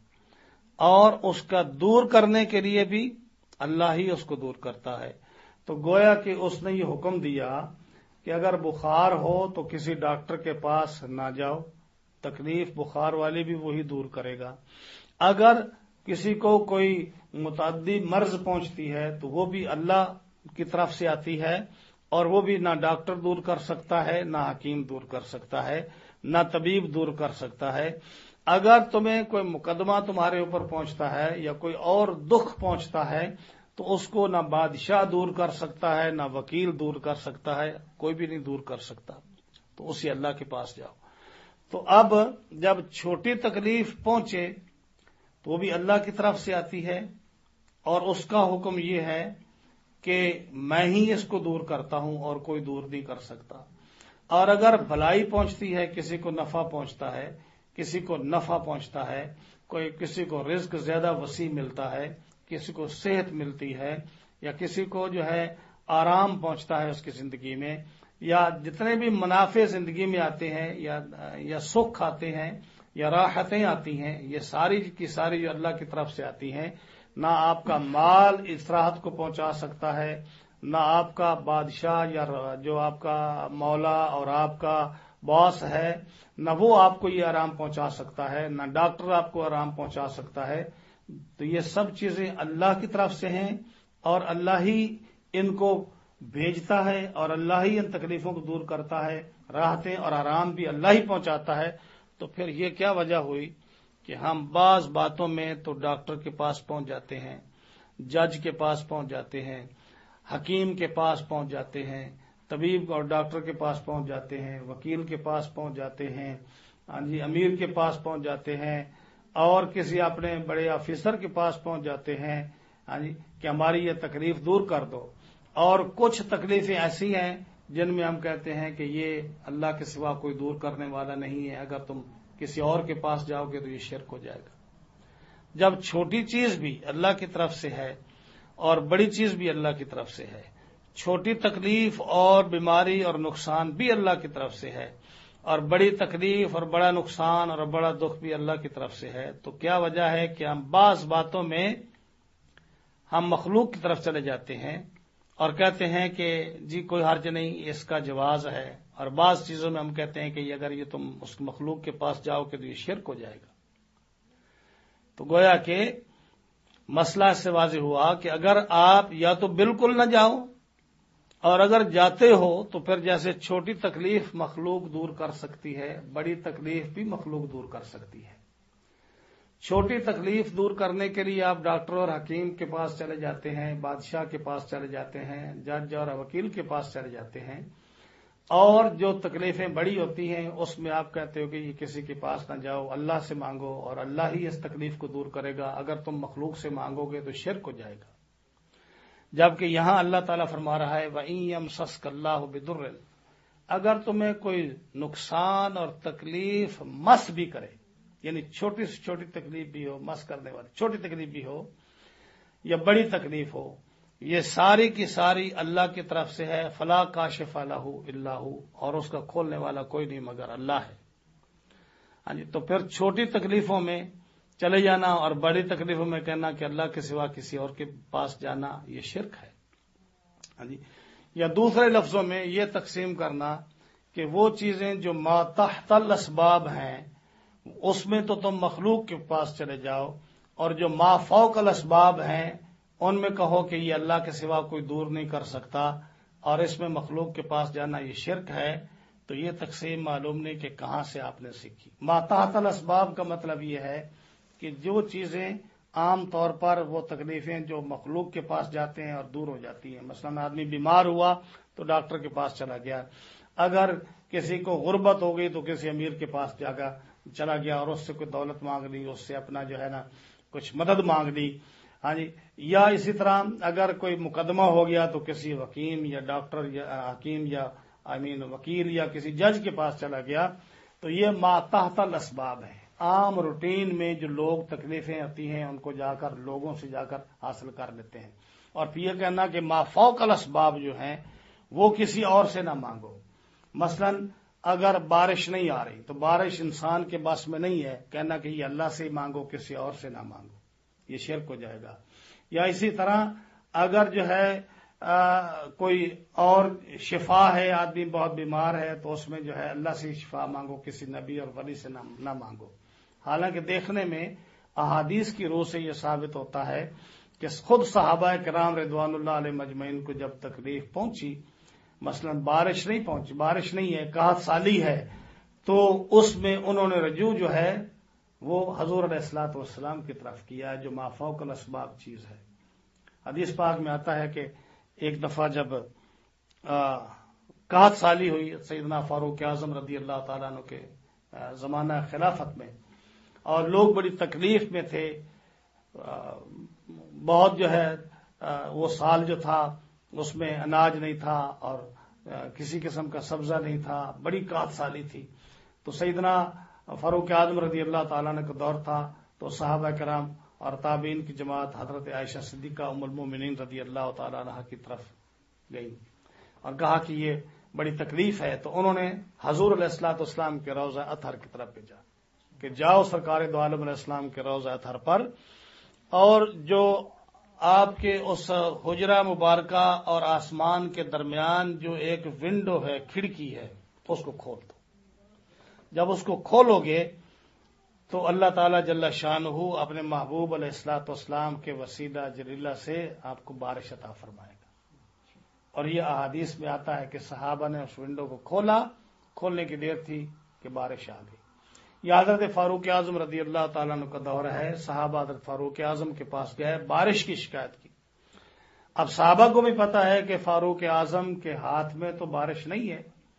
اور اس کا دور کرنے کے لیے بھی اللہ ہی اس کو دور کرتا ہے۔ تو گویا کہ اس نے یہ حکم دیا کہ اگر بخار ہو تو کسی ڈاکٹر کے پاس نہ جاؤ، تکلیف بخار والی بھی وہی دور کرے گا۔ اگر کسی کو کوئی متعدی مرض پہنچتی ہے تو وہ بھی اللہ کی طرف سے آتی ہے، اور وہ بھی نہ ڈاکٹر دور کر سکتا ہے، نہ حکیم دور کر سکتا ہے، نہ طبیب دور کر سکتا ہے۔ اگر تمہیں کوئی مقدمہ تمہارے اوپر پہنچتا ہے یا کوئی اور دکھ پہنچتا ہے تو اس کو نہ بادشاہ دور کر سکتا ہے، نہ وکیل دور کر سکتا ہے، کوئی بھی نہیں دور کر سکتا، تو اسی اللہ کے پاس جاؤ۔ تو اب جب چھوٹی تکلیف پہنچے تو وہ بھی اللہ کی طرف سے آتی ہے، اور اس کا حکم یہ ہے کہ میں ہی اس کو دور کرتا ہوں اور کوئی دور نہیں کر سکتا۔ اور اگر بھلائی پہنچتی ہے، کسی کو نفع پہنچتا ہے، کسی کو نفع پہنچتا ہے، کوئی کسی کو رزق زیادہ وسیع ملتا ہے، کسی کو صحت ملتی ہے، یا کسی کو جو ہے آرام پہنچتا ہے اس کی زندگی میں، یا جتنے بھی منافع زندگی میں آتے ہیں، یا یا سکھ آتے ہیں، یا راحتیں آتی ہیں، یہ ساری کی ساری جو اللہ کی طرف سے آتی ہیں۔ نہ آپ کا مال اس راحت کو پہنچا سکتا ہے، نہ آپ کا بادشاہ یا جو آپ کا مولا اور آپ کا باس ہے، نہ وہ آپ کو یہ آرام پہنچا سکتا ہے، نہ ڈاکٹر آپ کو آرام پہنچا سکتا ہے۔ تو یہ سب چیزیں اللہ کی طرف سے ہیں، اور اللہ ہی ان کو بھیجتا ہے، اور اللہ ہی ان تکلیفوں کو دور کرتا ہے، راحتیں اور آرام بھی اللہ ہی پہنچاتا ہے۔ تو پھر یہ کیا وجہ ہوئی کہ ہم بعض باتوں میں تو ڈاکٹر کے پاس پہنچ جاتے ہیں، جج کے پاس پہنچ جاتے ہیں، حکیم کے پاس پہنچ جاتے ہیں، طبیب اور ڈاکٹر کے پاس پہنچ جاتے ہیں، وکیل کے پاس پہنچ جاتے ہیں، ہاں جی امیر کے پاس پہنچ جاتے ہیں، اور کسی اپنے بڑے آفیسر کے پاس پہنچ جاتے ہیں ہاں جی کہ ہماری یہ تکلیف دور کر دو، اور کچھ تکلیفیں ایسی ہیں جن میں ہم کہتے ہیں کہ یہ اللہ کے سوا کوئی دور کرنے والا نہیں ہے، اگر تم کسی اور کے پاس جاؤ گے تو یہ شرک ہو جائے گا۔ جب چھوٹی چیز بھی اللہ کی طرف سے ہے اور بڑی چیز بھی اللہ کی طرف سے ہے، چھوٹی تکلیف اور بیماری اور نقصان بھی اللہ کی طرف سے ہے، اور بڑی تکلیف اور بڑا نقصان اور بڑا دکھ بھی اللہ کی طرف سے ہے، تو کیا وجہ ہے کہ ہم بعض باتوں میں ہم مخلوق کی طرف چلے جاتے ہیں اور کہتے ہیں کہ جی کوئی حرج نہیں، اس کا جواز ہے، اور بعض چیزوں میں ہم کہتے ہیں کہ اگر یہ تم اس مخلوق کے پاس جاؤ کہ تو یہ شرک ہو جائے گا۔ تو گویا کہ مسئلہ اس سے واضح ہوا کہ اگر آپ یا تو بالکل نہ جاؤ، اور اگر جاتے ہو تو پھر جیسے چھوٹی تکلیف مخلوق دور کر سکتی ہے، بڑی تکلیف بھی مخلوق دور کر سکتی ہے۔ چھوٹی تکلیف دور کرنے کے لیے آپ ڈاکٹر اور حکیم کے پاس چلے جاتے ہیں، بادشاہ کے پاس چلے جاتے ہیں، جج اور وکیل کے پاس چلے جاتے ہیں، اور جو تکلیفیں بڑی ہوتی ہیں اس میں آپ کہتے ہو کہ یہ کسی کے پاس نہ جاؤ، اللہ سے مانگو اور اللہ ہی اس تکلیف کو دور کرے گا، اگر تم مخلوق سے مانگو گے تو شرک ہو جائے گا۔ جبکہ یہاں اللہ تعالیٰ فرما رہا ہے وَإِن يَمْسَسْكَ اللَّهُ بِضُرٍّ، اگر تمہیں کوئی نقصان اور تکلیف مس بھی کرے، یعنی چھوٹی سے چھوٹی تکلیف بھی ہو، مس کرنے والی چھوٹی تکلیف بھی ہو یا بڑی تکلیف ہو، یہ ساری کی ساری اللہ کی طرف سے ہے، فلا کاشف لہ الا ہو، اور اس کا کھولنے والا کوئی نہیں مگر اللہ ہے۔ ہاں جی، تو پھر چھوٹی تکلیفوں میں چلے جانا اور بڑی تکلیفوں میں کہنا کہ اللہ کے سوا کسی اور کے پاس جانا یہ شرک ہے۔ ہاں جی، یا دوسرے لفظوں میں یہ تقسیم کرنا کہ وہ چیزیں جو ما تحت الاسباب ہیں اس میں تو تم مخلوق کے پاس چلے جاؤ، اور جو ما فوق الاسباب ہیں ان میں کہو کہ یہ اللہ کے سوا کوئی دور نہیں کر سکتا، اور اس میں مخلوق کے پاس جانا یہ شرک ہے۔ تو یہ تقسیم معلوم نہیں کہ کہاں سے آپ نے سیکھی۔ ما تحت الاسباب کا مطلب یہ ہے کہ جو چیزیں عام طور پر وہ تکلیفیں جو مخلوق کے پاس جاتے ہیں اور دور ہو جاتی ہیں، مثلا آدمی بیمار ہوا تو ڈاکٹر کے پاس چلا گیا، اگر کسی کو غربت ہو گئی تو کسی امیر کے پاس جا کر چلا گیا اور اس سے کوئی دولت مانگ لی، اس سے اپنا جو ہے نا کچھ مدد مانگ لی۔ ہاں جی، یا اسی طرح اگر کوئی مقدمہ ہو گیا تو کسی حکیم یا ڈاکٹر یا حکیم یا آئی مین وکیل یا کسی جج کے پاس چلا گیا، تو یہ ما تحت الاسباب ہے۔ عام روٹین میں جو لوگ تکلیفیں آتی ہیں ان کو جا کر لوگوں سے جا کر حاصل کر لیتے ہیں، اور پھر یہ کہنا کہ ما فوق الاسباب جو ہیں وہ کسی اور سے نہ مانگو۔ مثلا اگر بارش نہیں آ رہی تو بارش انسان کے بس میں نہیں ہے، کہنا کہ یہ اللہ سے ہی مانگو، کسی اور سے نہ مانگو، یہ شرک ہو جائے گا۔ یا اسی طرح اگر جو ہے آ, کوئی اور شفا ہے، آدمی بہت بیمار ہے تو اس میں جو ہے اللہ سے شفا مانگو، کسی نبی اور ولی سے نہ مانگو۔ حالانکہ دیکھنے میں احادیث کی روح سے یہ ثابت ہوتا ہے کہ خود صحابہ کرام رضوان اللہ علیہ مجمعین کو جب تکلیف پہنچی، مثلا بارش نہیں پہنچی، بارش نہیں ہے، قحط سالی ہے، تو اس میں انہوں نے رجوع جو ہے وہ حضور علیہ الصلوۃ والسلام کی طرف کیا ہے، جو ما فوق الاسباب چیز ہے۔ حدیث پاک میں آتا ہے کہ ایک دفعہ جب قحط سالی ہوئی سیدنا فاروق اعظم رضی اللہ تعالیٰ عنہ کے زمانہ خلافت میں، اور لوگ بڑی تکلیف میں تھے، بہت جو ہے وہ سال جو تھا اس میں اناج نہیں تھا اور کسی قسم کا سبزہ نہیں تھا، بڑی قحط سالی تھی۔ تو سیدنا فاروق اعظم رضی اللہ تعالیٰ عنہ کا دور تھا، تو صحابہ کرام اور تابعین کی جماعت حضرت عائشہ صدیقہ ام المومنین رضی اللہ تعالیٰ عنہ کی طرف گئی اور کہا کہ یہ بڑی تکلیف ہے، تو انہوں نے حضور علیہ الصلوۃ والسلام کے روضہ اطہر کی طرف بھیجا کہ جاؤ سرکار دو عالم علیہ السلام کے روضہ اطہر پر، اور جو آپ کے اس حجرہ مبارکہ اور آسمان کے درمیان جو ایک ونڈو ہے، کھڑکی ہے، اس کو کھول دو۔ جب اس کو کھولو گے تو اللہ تعالیٰ جل شانہ اپنے محبوب علیہ الصلوۃ والسلام کے وسیلہ جلیلہ سے آپ کو بارش عطا فرمائے گا۔ اور یہ احادیث میں آتا ہے کہ صحابہ نے اس ونڈو کو کھولا، کھولنے کی دیر تھی کہ بارش آ گئی۔ یہ حضرت فاروق اعظم رضی اللہ تعالیٰ عنہ کا دور ہے، صحابہ حضرت فاروق اعظم کے پاس گئے، بارش کی شکایت کی۔ اب صحابہ کو بھی پتا ہے کہ فاروق اعظم کے ہاتھ میں تو بارش نہیں ہے،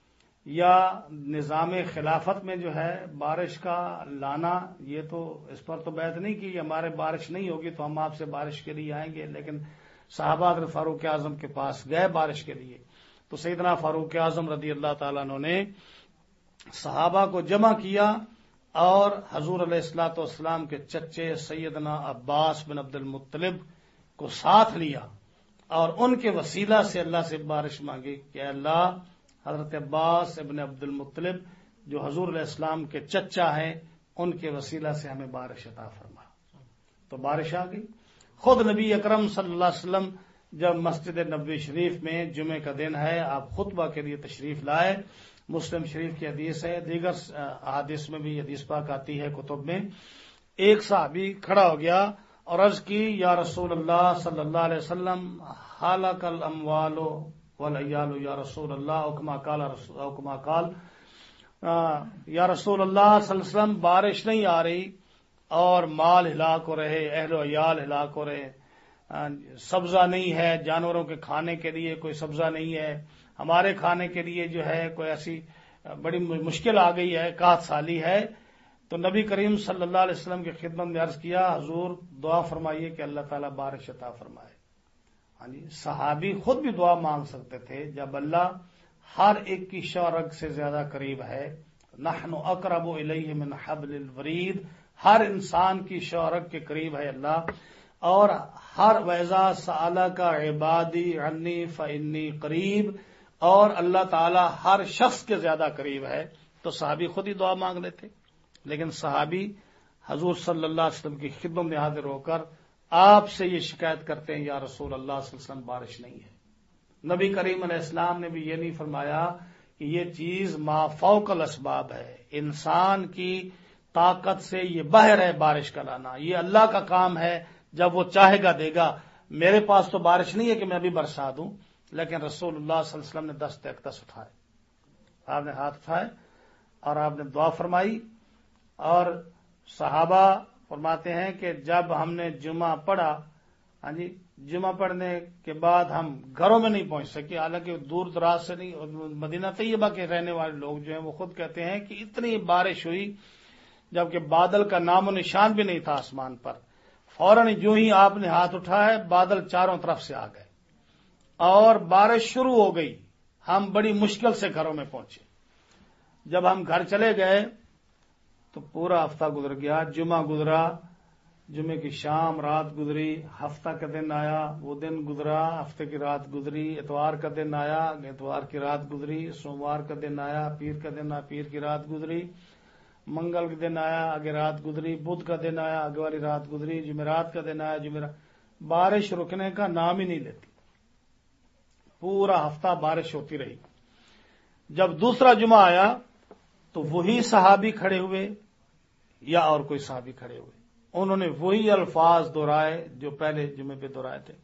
یا نظام خلافت میں جو ہے بارش کا لانا، یہ تو اس پر تو بیعت نہیں کی ہمارے بارش نہیں ہوگی تو ہم آپ سے بارش کے لیے آئیں گے، لیکن صحابہ حضرت فاروق اعظم کے پاس گئے بارش کے لیے، تو سیدنا فاروق اعظم رضی اللہ تعالیٰ عنہ نے صحابہ کو جمع کیا اور حضور علیہ الصلوۃ والسلام کے چچے سیدنا عباس بن عبد المطلب کو ساتھ لیا اور ان کے وسیلہ سے اللہ سے بارش مانگی کہ اے اللہ حضرت عباس ابن عبد المطلب جو حضور علیہ السلام کے چچا ہیں ان کے وسیلہ سے ہمیں بارش عطا فرما۔ تو بارش آ گئی۔ خود نبی اکرم صلی اللہ علیہ وسلم جب مسجد نبوی شریف میں جمعے کا دن ہے آپ خطبہ کے لیے تشریف لائے، مسلم شریف کی حدیث ہے، دیگر احادیث میں بھی حدیث پاک آتی ہے کتب میں، ایک صحابی کھڑا ہو گیا اور عرض کی یا رسول اللہ صلی اللہ علیہ وسلم ہلاک الاموال والعیال یا رسول اللہ او کما قال او کما قال یا رسول اللہ صلی اللہ علیہ وسلم بارش نہیں آ رہی اور مال ہلاک ہو رہے، اہل و عیال ہلاک ہو رہے، سبزہ نہیں ہے، جانوروں کے کھانے کے لیے کوئی سبزہ نہیں ہے، ہمارے کھانے کے لیے جو ہے کوئی ایسی بڑی مشکل آ گئی ہے، قحط سالی ہے۔ تو نبی کریم صلی اللہ علیہ وسلم کی خدمت میں عرض کیا حضور دعا فرمائیے کہ اللہ تعالیٰ بارش عطا فرمائے۔ ہاں جی، صحابی خود بھی دعا مانگ سکتے تھے، جب اللہ ہر ایک کی شورگ سے زیادہ قریب ہے، نحن اقرب الیہ من حبل الورید، ہر انسان کی شورگ کے قریب ہے اللہ، اور ہر ویزا سألک عبادی عنی فانی قریب، اور اللہ تعالی ہر شخص کے زیادہ قریب ہے، تو صحابی خود ہی دعا مانگ لیتے، لیکن صحابی حضور صلی اللہ علیہ وسلم کی خدمت میں حاضر ہو کر آپ سے یہ شکایت کرتے ہیں یا رسول اللہ صلی اللہ علیہ وسلم بارش نہیں ہے۔ نبی کریم علیہ السلام نے بھی یہ نہیں فرمایا کہ یہ چیز ما فوق الاسباب ہے، انسان کی طاقت سے یہ باہر ہے بارش کا لانا، یہ اللہ کا کام ہے، جب وہ چاہے گا دے گا۔ میرے پاس تو بارش نہیں ہے کہ میں ابھی برسا دوں، لیکن رسول اللہ صلی اللہ علیہ وسلم نے دست اقدس اٹھائے، آپ نے ہاتھ اٹھائے اور آپ نے دعا فرمائی، اور صحابہ فرماتے ہیں کہ جب ہم نے جمعہ پڑھا، ہاں جی، جمعہ پڑھنے کے بعد ہم گھروں میں نہیں پہنچ سکے، حالانکہ دور دراز سے نہیں، مدینہ طیبہ کے رہنے والے لوگ جو ہیں وہ خود کہتے ہیں کہ اتنی بارش ہوئی جبکہ بادل کا نام و نشان بھی نہیں تھا آسمان پر، فوراً جو ہی آپ نے ہاتھ اٹھائے بادل چاروں طرف سے آ گئے اور بارش شروع ہو گئی، ہم بڑی مشکل سے گھروں میں پہنچے۔ جب ہم گھر چلے گئے تو پورا ہفتہ گزر گیا، جمعہ گزرا، جمعے کی شام رات گزری، ہفتہ کا دن آیا، وہ دن گزرا، ہفتے کی رات گزری، اتوار کا دن آیا، اتوار کی رات گزری، سوموار کا دن آیا، پیر کا دن آیا، پیر کی رات گزری، منگل کا دن آیا، آگے رات گزری، بدھ کا دن آیا، آگے والی رات گزری، جمعرات کا دن آیا، جمعرات، بارش رکنے کا نام ہی نہیں لیتی، پورا ہفتہ بارش ہوتی رہی۔ جب دوسرا جمعہ آیا تو وہی صحابی کھڑے ہوئے یا اور کوئی صحابی کھڑے ہوئے، انہوں نے وہی الفاظ دہرائے جو پہلے جمعے پہ دہرائے تھے،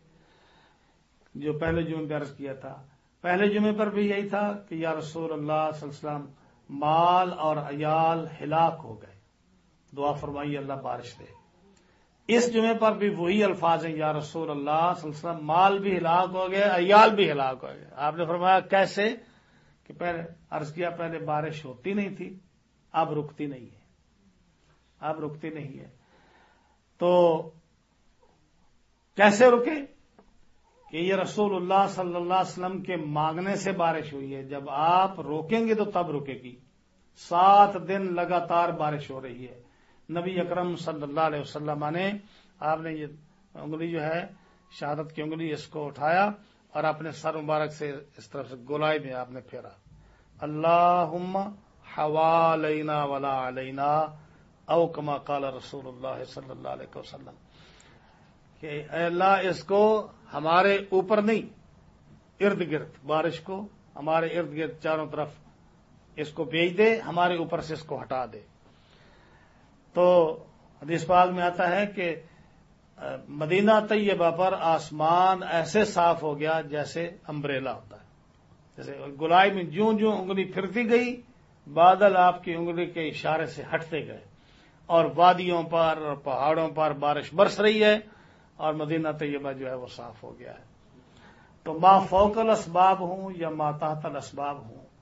جو پہلے جمعے پہ عرض کیا تھا۔ پہلے جمعے پر بھی یہی تھا کہ یا رسول اللہ صلی اللہ علیہ وسلم مال اور عیال ہلاک ہو گئے، دعا فرمائیے اللہ بارش دے۔ اس جمعے پر بھی وہی الفاظ ہیں یا رسول اللہ صلی اللہ علیہ وسلم مال بھی ہلاک ہو گئے، عیال بھی ہلاک ہو گئے۔ آپ نے فرمایا کیسے؟ کہ پہلے عرض کیا پہلے بارش ہوتی نہیں تھی، اب رکتی نہیں ہے، اب رکتی نہیں ہے، تو کیسے رکے؟ کہ یہ رسول اللہ صلی اللہ علیہ وسلم کے مانگنے سے بارش ہوئی ہے، جب آپ روکیں گے تو تب رکے گی۔ سات دن لگاتار بارش ہو رہی ہے، نبی اکرم صلی اللہ علیہ وسلم نے آپ نے یہ انگلی جو ہے شہادت کی انگلی اس کو اٹھایا اور اپنے سر مبارک سے اس طرف سے گولائی میں آپ نے پھیرا، اللہم حوالینا ولا علینا او کما قال رسول اللہ صلی اللہ علیہ وسلم، کہ اے اللہ اس کو ہمارے اوپر نہیں، ارد گرد بارش کو ہمارے ارد گرد چاروں طرف اس کو بھیج دے، ہمارے اوپر سے اس کو ہٹا دے۔ تو حدیث پاک میں آتا ہے کہ مدینہ طیبہ پر آسمان ایسے صاف ہو گیا جیسے امبریلا ہوتا ہے، جیسے گولائی میں جوں جوں انگلی پھرتی گئی بادل آپ کی انگلی کے اشارے سے ہٹتے گئے، اور وادیوں پر اور پہاڑوں پر بارش برس رہی ہے، اور مدینہ طیبہ جو ہے وہ صاف ہو گیا ہے۔ تو ما فوق الاسباب ہوں یا ما تحت الاسباب ہوں،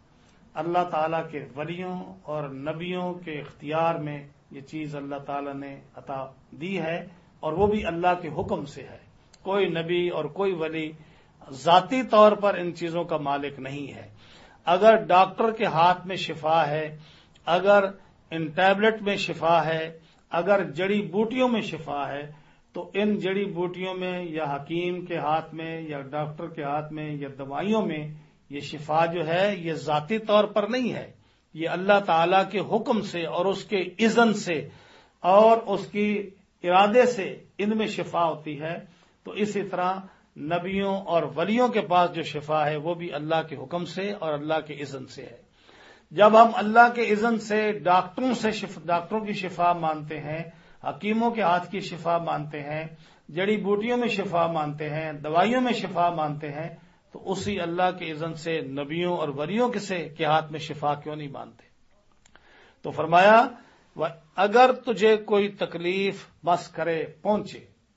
اللہ تعالیٰ کے ولیوں اور نبیوں کے اختیار میں یہ چیز اللہ تعالیٰ نے عطا دی ہے، اور وہ بھی اللہ کے حکم سے ہے۔ کوئی نبی اور کوئی ولی ذاتی طور پر ان چیزوں کا مالک نہیں ہے۔ اگر ڈاکٹر کے ہاتھ میں شفا ہے، اگر ان ٹیبلٹ میں شفا ہے، اگر جڑی بوٹیوں میں شفا ہے، تو ان جڑی بوٹیوں میں یا حکیم کے ہاتھ میں یا ڈاکٹر کے ہاتھ میں یا دوائیوں میں یہ شفا جو ہے یہ ذاتی طور پر نہیں ہے، یہ اللہ تعالی کے حکم سے اور اس کے اذن سے اور اس کی ارادے سے ان میں شفا ہوتی ہے۔ تو اسی طرح نبیوں اور ولیوں کے پاس جو شفا ہے وہ بھی اللہ کے حکم سے اور اللہ کے اذن سے ہے۔ جب ہم اللہ کے اذن سے ڈاکٹروں سے شف... ڈاکٹروں کی شفا مانتے ہیں، حکیموں کے ہاتھ کی شفا مانتے ہیں، جڑی بوٹیوں میں شفا مانتے ہیں، دوائیوں میں شفا مانتے ہیں، تو اسی اللہ کے اذن سے نبیوں اور ولیوں کے سے کے ہاتھ میں شفا کیوں نہیں مانتے؟ تو فرمایا اگر تجھے کوئی تکلیف بس کرے پہنچے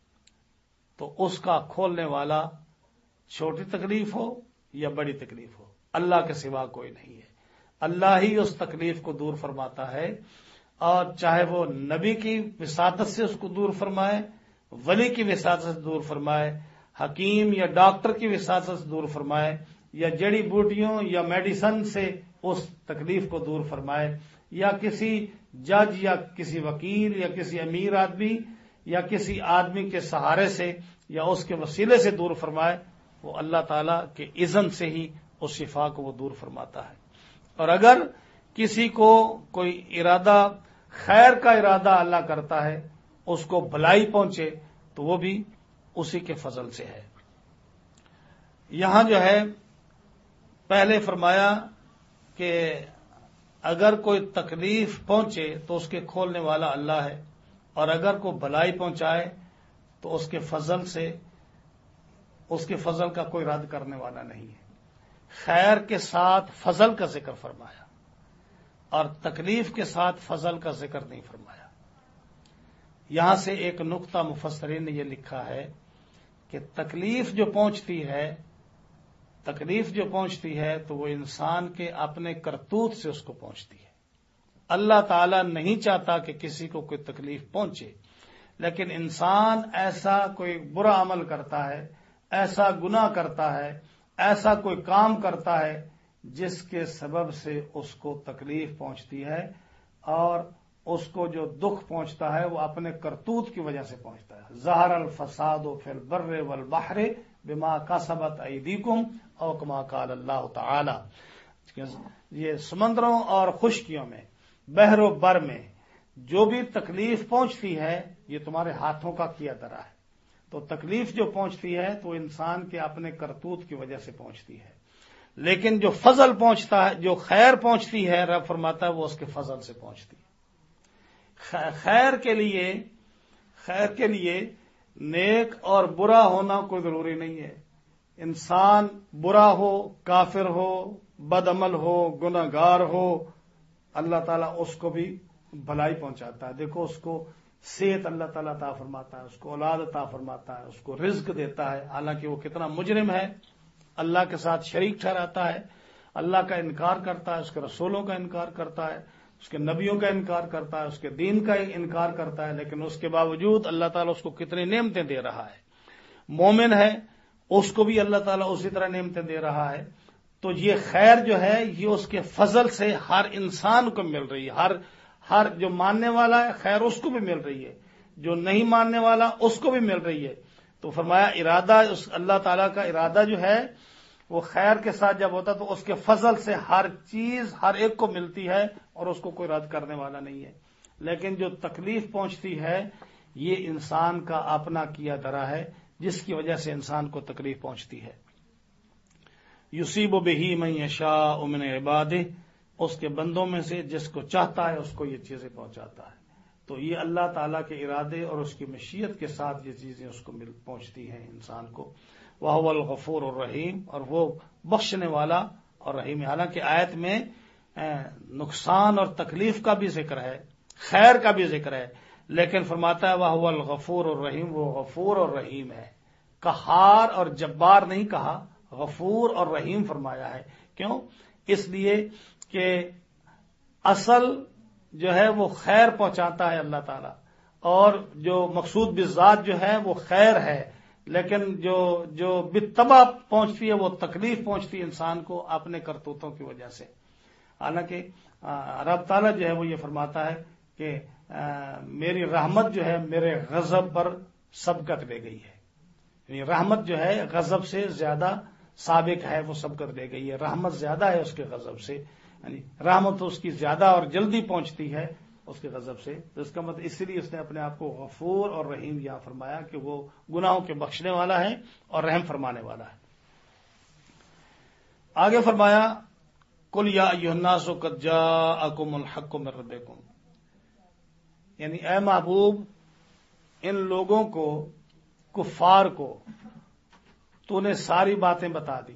تو اس کا کھولنے والا چھوٹی تکلیف ہو یا بڑی تکلیف ہو، اللہ کے سوا کوئی نہیں ہے۔ اللہ ہی اس تکلیف کو دور فرماتا ہے، اور چاہے وہ نبی کی وساطت سے اس کو دور فرمائے، ولی کی وساطت سے دور فرمائے، حکیم یا ڈاکٹر کی وساطت سے دور فرمائے، یا جڑی بوٹیوں یا میڈیسن سے اس تکلیف کو دور فرمائے، یا کسی جج یا کسی وکیل یا کسی امیر آدمی یا کسی آدمی کے سہارے سے یا اس کے وسیلے سے دور فرمائے، وہ اللہ تعالی کے اذن سے ہی اس شفا کو وہ دور فرماتا ہے۔ اور اگر کسی کو کوئی ارادہ خیر کا ارادہ اللہ کرتا ہے، اس کو بھلائی پہنچے، تو وہ بھی اسی کے فضل سے ہے۔ یہاں جو ہے پہلے فرمایا کہ اگر کوئی تکلیف پہنچے تو اس کے کھولنے والا اللہ ہے، اور اگر کوئی بھلائی پہنچائے تو اس کے فضل سے اس کے فضل کا کوئی رد کرنے والا نہیں ہے۔ خیر کے ساتھ فضل کا ذکر فرمایا اور تکلیف کے ساتھ فضل کا ذکر نہیں فرمایا۔ یہاں سے ایک نقطہ مفسرین نے یہ لکھا ہے کہ تکلیف جو پہنچتی ہے تکلیف جو پہنچتی ہے تو وہ انسان کے اپنے کرتوت سے اس کو پہنچتی ہے۔ اللہ تعالی نہیں چاہتا کہ کسی کو کوئی تکلیف پہنچے، لیکن انسان ایسا کوئی برا عمل کرتا ہے، ایسا گناہ کرتا ہے، ایسا کوئی کام کرتا ہے جس کے سبب سے اس کو تکلیف پہنچتی ہے، اور اس کو جو دکھ پہنچتا ہے وہ اپنے کرتوت کی وجہ سے پہنچتا ہے۔ ظہر الفساد فی البر والبحر بما کسبت ایدیکم او کما قال اللہ تعالی۔ یہ سمندروں اور خشکیوں میں، بحر و بر میں جو بھی تکلیف پہنچتی ہے یہ تمہارے ہاتھوں کا کیا درا ہے۔ تو تکلیف جو پہنچتی ہے تو انسان کے اپنے کرتوت کی وجہ سے پہنچتی ہے، لیکن جو فضل پہنچتا ہے، جو خیر پہنچتی ہے، رب فرماتا ہے وہ اس کے فضل سے پہنچتی ہے۔ خیر کے لیے خیر کے لیے نیک اور برا ہونا کوئی ضروری نہیں ہے۔ انسان برا ہو، کافر ہو، بد عمل ہو، گناہ گار ہو، اللہ تعالیٰ اس کو بھی بھلائی پہنچاتا ہے۔ دیکھو اس کو صحت اللہ تعالیٰ عطا فرماتا ہے، اس کو اولاد عطا فرماتا ہے، اس کو رزق دیتا ہے، حالانکہ وہ کتنا مجرم ہے، اللہ کے ساتھ شریک ٹھہراتا ہے، اللہ کا انکار کرتا ہے، اس کے رسولوں کا انکار کرتا ہے، اس کے نبیوں کا انکار کرتا ہے، اس کے دین کا انکار کرتا ہے، لیکن اس کے باوجود اللہ تعالیٰ اس کو کتنی نعمتیں دے رہا ہے۔ مومن ہے اس کو بھی اللہ تعالیٰ اسی طرح نعمتیں دے رہا ہے۔ تو یہ خیر جو ہے یہ اس کے فضل سے ہر انسان کو مل رہی ہے، ہر ہر جو ماننے والا ہے خیر اس کو بھی مل رہی ہے، جو نہیں ماننے والا اس کو بھی مل رہی ہے۔ تو فرمایا ارادہ اس اللہ تعالیٰ کا ارادہ جو ہے وہ خیر کے ساتھ جب ہوتا تو اس کے فضل سے ہر چیز ہر ایک کو ملتی ہے اور اس کو کوئی رد کرنے والا نہیں ہے۔ لیکن جو تکلیف پہنچتی ہے یہ انسان کا اپنا کیا درا ہے جس کی وجہ سے انسان کو تکلیف پہنچتی ہے۔ یصیب بہ من یشاء من عبادہ، اس کے بندوں میں سے جس کو چاہتا ہے اس کو یہ چیزیں پہنچاتا ہے۔ تو یہ اللہ تعالیٰ کے ارادے اور اس کی مشیت کے ساتھ یہ چیزیں اس کو مل پہنچتی ہیں انسان کو۔ وَهُوَ الْغَفُورُ الرَّحِيمُ، اور وہ بخشنے والا اور رحیم ہے۔ حالانکہ آیت میں نقصان اور تکلیف کا بھی ذکر ہے، خیر کا بھی ذکر ہے، لیکن فرماتا ہے وَهُوَ الْغَفُورُ الرَّحِيمُ، وہ غفور اور رحیم ہے۔ قہار اور جبار نہیں کہا، غفور اور رحیم فرمایا ہے۔ کیوں؟ اس لیے کہ اصل جو ہے وہ خیر پہنچاتا ہے اللہ تعالی، اور جو مقصود بالذات جو ہے وہ خیر ہے، لیکن جو جو بالطبع پہنچتی ہے وہ تکلیف پہنچتی ہے انسان کو اپنے کرتوتوں کی وجہ سے۔ حالانکہ رب تعالیٰ جو ہے وہ یہ فرماتا ہے کہ میری رحمت جو ہے میرے غضب پر سبقت لے گئی ہے، یعنی رحمت جو ہے غضب سے زیادہ سابق ہے، وہ سبقت لے گئی ہے، رحمت زیادہ ہے اس کے غضب سے، یعنی رحمت اس کی زیادہ اور جلدی پہنچتی ہے اس کے غضب سے۔ تو اس کا مطلب اسی لیے اس نے اپنے آپ کو غفور اور رحیم یہاں فرمایا کہ وہ گناہوں کے بخشنے والا ہے اور رحم فرمانے والا ہے۔ آگے فرمایا قل یا ایھا الناس قد جاءکم الحق من ربکم، یعنی اے محبوب ان لوگوں کو، کفار کو تو نے ساری باتیں بتا دی،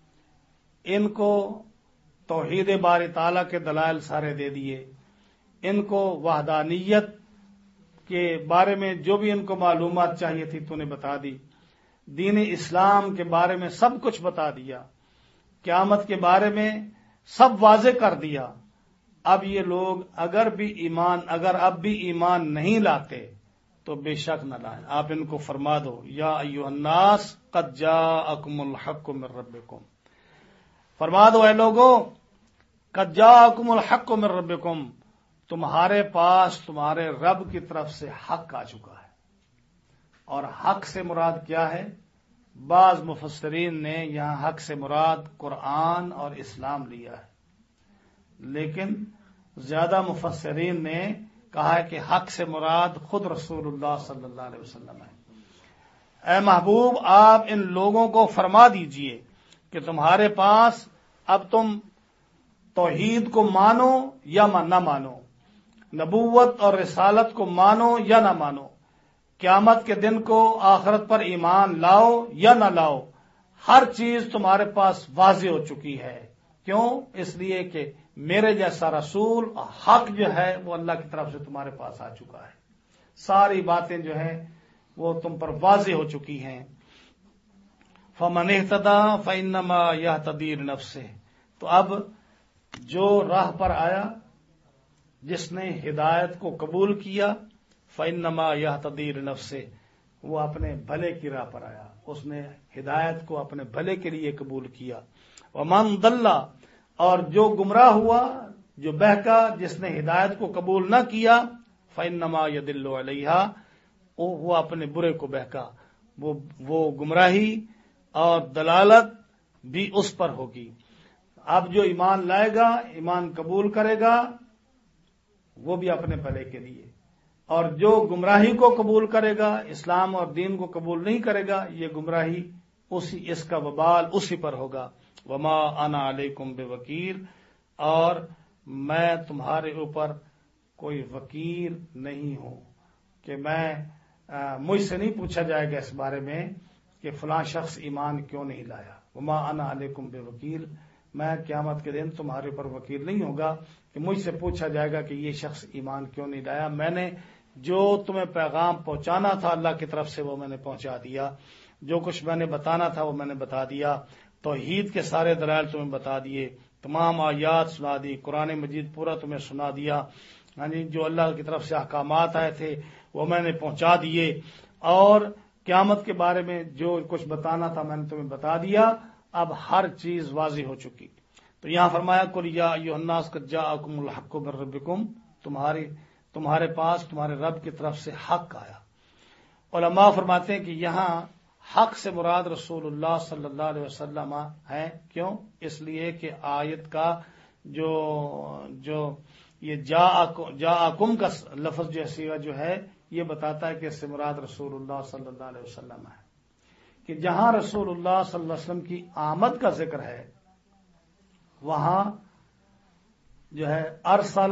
ان کو توحید باری تعالیٰ کے دلائل سارے دے دیے، ان کو وحدانیت کے بارے میں جو بھی ان کو معلومات چاہیے تھی تو نے بتا دی، دین اسلام کے بارے میں سب کچھ بتا دیا، قیامت کے بارے میں سب واضح کر دیا۔ اب یہ لوگ اگر بھی ایمان اگر اب بھی ایمان نہیں لاتے تو بے شک نہ لائیں، آپ ان کو فرما دو یا ایھا الناس قد جاءکم الحق من ربکم، فرما دو اے لوگوں قد جاءکم الحق من ربکم، تمہارے پاس تمہارے رب کی طرف سے حق آ چکا ہے۔ اور حق سے مراد کیا ہے؟ بعض مفسرین نے یہاں حق سے مراد قرآن اور اسلام لیا ہے، لیکن زیادہ مفسرین نے کہا ہے کہ حق سے مراد خود رسول اللہ صلی اللہ علیہ وسلم ہے۔ اے محبوب آپ ان لوگوں کو فرما دیجئے کہ تمہارے پاس اب تم توحید کو مانو یا نہ مانو، نبوت اور رسالت کو مانو یا نہ مانو، قیامت کے دن کو، آخرت پر ایمان لاؤ یا نہ لاؤ، ہر چیز تمہارے پاس واضح ہو چکی ہے۔ کیوں؟ اس لیے کہ میرے جیسا رسول حق جو ہے وہ اللہ کی طرف سے تمہارے پاس آ چکا ہے، ساری باتیں جو ہیں وہ تم پر واضح ہو چکی ہیں۔ فمن اہتدی فانما یہتدی لنفسہ، تو اب جو راہ پر آیا، جس نے ہدایت کو قبول کیا، فانما یہتدی لنفسہ، وہ اپنے بھلے کی راہ پر آیا، اس نے ہدایت کو اپنے بھلے کے لیے قبول کیا۔ ومن ضل، اور جو گمراہ ہوا، جو بہکا، جس نے ہدایت کو قبول نہ کیا، فانما یضل علیہا، وہ اپنے برے کو بہکا، وہ وہ گمراہی اور دلالت بھی اس پر ہوگی۔ اب جو ایمان لائے گا، ایمان قبول کرے گا، وہ بھی اپنے بھلے کے لیے، اور جو گمراہی کو قبول کرے گا، اسلام اور دین کو قبول نہیں کرے گا، یہ گمراہی اسی اس کا وبال اسی پر ہوگا۔ وما انا علیکم بوکیل، اور میں تمہارے اوپر کوئی وکیل نہیں ہوں کہ میں مجھ سے نہیں پوچھا جائے گا اس بارے میں کہ فلاں شخص ایمان کیوں نہیں لایا۔ وما انا علیکم بوکیل، میں قیامت کے دن تمہارے اوپر وکیل نہیں ہوگا کہ مجھ سے پوچھا جائے گا کہ یہ شخص ایمان کیوں نہیں لایا۔ میں نے جو تمہیں پیغام پہنچانا تھا اللہ کی طرف سے وہ میں نے پہنچا دیا، جو کچھ میں نے بتانا تھا وہ میں نے بتا دیا، توحید کے سارے دلائل تمہیں بتا دیے، تمام آیات سنا دی، قرآن مجید پورا تمہیں سنا دیا، ہاں جی، جو اللہ کی طرف سے احکامات آئے تھے وہ میں نے پہنچا دیے، اور قیامت کے بارے میں جو کچھ بتانا تھا میں نے تمہیں بتا دیا، اب ہر چیز واضح ہو چکی۔ تو یہاں فرمایا قل یا ایھا الناس قد جاءکم الحق من ربکم، تمہاری تمہارے پاس تمہارے رب کی طرف سے حق آیا۔ علماء فرماتے ہیں کہ یہاں حق سے مراد رسول اللہ صلی اللہ علیہ وسلم ہیں۔ کیوں؟ اس لیے کہ آیت کا جو جو یہ جاءکم کا لفظ جو سیغہ جو ہے یہ بتاتا ہے کہ اس سے مراد رسول اللہ صلی اللہ علیہ وسلم ہے، کہ جہاں رسول اللہ صلی اللہ علیہ وسلم کی آمد کا ذکر ہے وہاں جو ہے ارسلہ،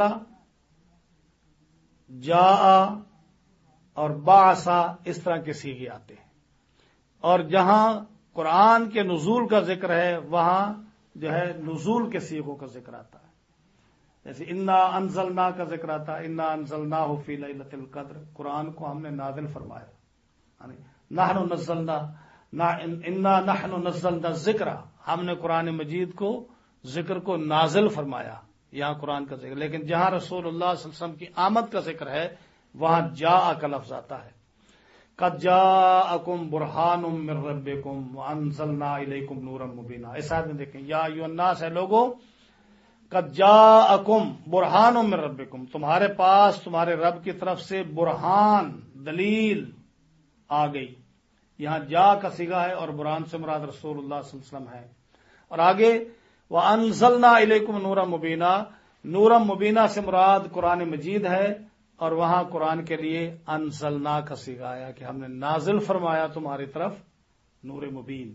جاء اور بعثا اس طرح کے صیغے آتے ہیں، اور جہاں قرآن کے نزول کا ذکر ہے وہاں جو ہے نزول کے صیغوں کا ذکر آتا ہے، جیسے انا انزلنا کا ذکر آتا ہے، انا انزلناہ فی لیلۃ القدر، قرآن کو ہم نے نازل فرمایا، یعنی نحن نزلنا انا نحن نزلنا الذکر، ہم نے قرآن مجید کو ذکر کو نازل فرمایا، یہاں قرآن کا ذکر، لیکن جہاں رسول اللہ صلی اللہ علیہ وسلم کی آمد کا ذکر ہے وہاں جاء کا لفظ آتا ہے۔ قد جاءکم برہان من ربکم وانزلنا الیکم نورا مبینا۔ اس آیت میں دیکھیں، یا ایھا الناس، ہے لوگوں، قد جاءکم برہان من ربکم، تمہارے پاس تمہارے رب کی طرف سے برہان، دلیل آ گئی۔ یہاں جا کا صیغہ ہے اور برہان سے مراد رسول اللہ صلی اللہ علیہ وسلم ہے۔ اور آگے وَأَنزَلْنَا إِلَيْكُمْ نُورًا مُبِينًا، نورا مبینہ سے مراد قرآن مجید ہے، اور وہاں قرآن کے لیے انزلنا کا صیغہ آیا کہ ہم نے نازل فرمایا تمہاری طرف نور مبین۔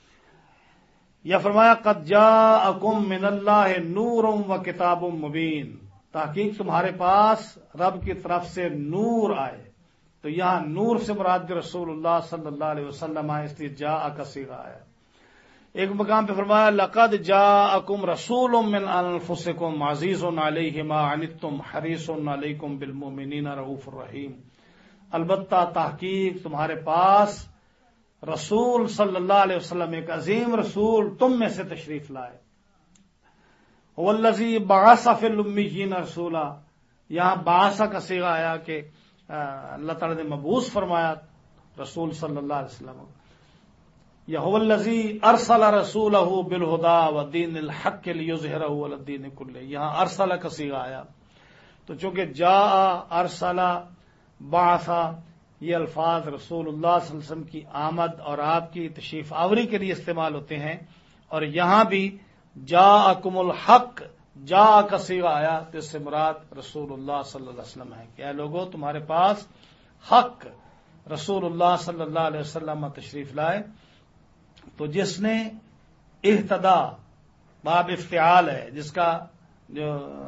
یا فرمایا قد جاءکم من اللہ نور و کتاب مبین، تحقیق تمہارے پاس رب کی طرف سے نور آئے۔ تو یہاں نور سے مراد رسول اللہ صلی اللہ علیہ وسلم آئے، اس لیے جاء کا صیغہ آیا۔ ایک مقام پہ فرمایا لقد جاءکم رسول من انفسکم عزیز علیہ ما عنتم حریص علیکم بالمؤمنین رؤوف الرحیم، البتہ تحقیق تمہارے پاس رسول صلی اللہ علیہ وسلم، ایک عظیم رسول تم میں سے تشریف لائے۔ هو الذی بعث فی الامیین رسولا، یہاں بعث کا صیغہ آیا کہ اللہ تعالی نے مبعوث فرمایا رسول صلی اللہ علیہ وسلم۔ یا هو الذی ارسل رسولہ بالہدی ودین الحق لیظہرہ علی الدین کلہ، یہاں ارسل کا صیغہ آیا۔ تو چونکہ جاء، ارسل، بعث، یہ الفاظ رسول اللہ صلی اللہ علیہ وسلم کی آمد اور آپ کی تشریف آوری کے لیے استعمال ہوتے ہیں، اور یہاں بھی جاءکم الحق، جاء کا صیغہ آیا تو اس سے مراد رسول اللہ صلی اللہ علیہ وسلم ہے کہ اے لوگوں تمہارے پاس حق رسول اللہ صلی اللہ علیہ وسلم تشریف لائے۔ تو جس نے اہتدا، باب افتعال ہے، جس کا جو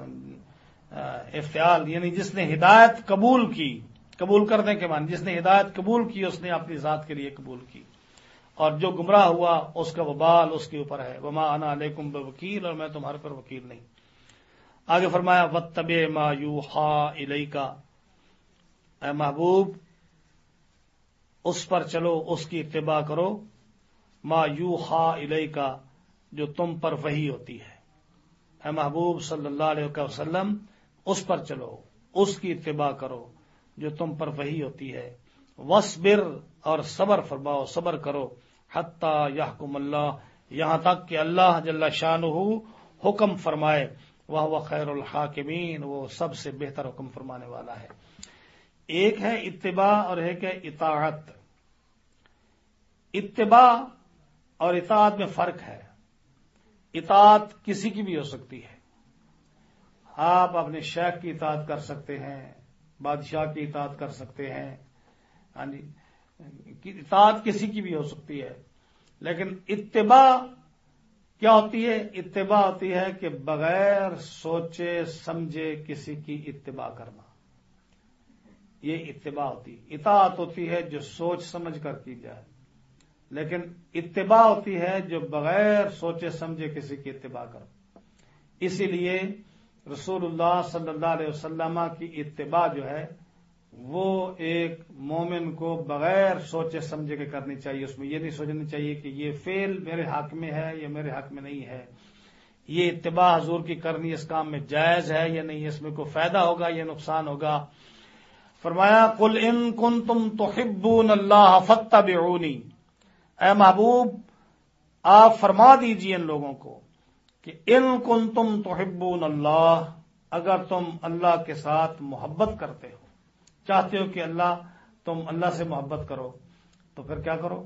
افتعال یعنی جس نے ہدایت قبول کی، قبول کرنے کے معنی جس نے ہدایت قبول کی اس نے اپنی ذات کے لیے قبول کی، اور جو گمراہ ہوا اس کا وبال اس کے اوپر ہے۔ وما انا علیکم بوکیل، اور میں تمہارے پر وکیل نہیں۔ آگے فرمایا واتبع ما یوحی الیک، اے محبوب اس پر چلو، اس کی اتباع کرو، ما یوحی الیک، جو تم پر وحی ہوتی ہے۔ اے محبوب صلی اللہ علیہ وسلم اس پر چلو، اس کی اتباع کرو جو تم پر وحی ہوتی ہے۔ وصبر، اور صبر فرماؤ، صبر کرو، حتی یحکم اللہ، یہاں تک کہ اللہ جل شانہ حکم فرمائے، وہو خیر الحاکمین، وہ سب سے بہتر حکم فرمانے والا ہے۔ ایک ہے اتباع اور ایک ہے اطاعت۔ اتباع اور اطاعت میں فرق ہے۔ اطاعت کسی کی بھی ہو سکتی ہے، آپ اپنے شیخ کی اطاعت کر سکتے ہیں، بادشاہ کی اطاعت کر سکتے ہیں، ہاں جی، اطاعت کسی کی بھی ہو سکتی ہے۔ لیکن اتباع کیا ہوتی ہے؟ اتباع ہوتی ہے کہ بغیر سوچے سمجھے کسی کی اتباع کرنا، یہ اتباع ہوتی ہے۔ اطاعت ہوتی ہے جو سوچ سمجھ کر کی جائے، لیکن اتباع ہوتی ہے جو بغیر سوچے سمجھے کسی کی اتباع کرو۔ اسی لیے رسول اللہ صلی اللہ علیہ وسلم کی اتباع جو ہے وہ ایک مومن کو بغیر سوچے سمجھے کے کرنی چاہیے، اس میں یہ نہیں سوچنا چاہیے کہ یہ فعل میرے حق میں ہے یا میرے حق میں نہیں ہے، یہ اتباع حضور کی کرنی اس کام میں جائز ہے یا نہیں، اس میں کوئی فائدہ ہوگا یا نقصان ہوگا۔ فرمایا قل ان کنتم تحبون اللہ فاتبعونی، اے محبوب آپ فرما دیجیے ان لوگوں کو کہ ان کنتم تحبون اللہ، اگر تم اللہ کے ساتھ محبت کرتے ہو، چاہتے ہو کہ اللہ تم اللہ سے محبت کرو، تو پھر کیا کرو؟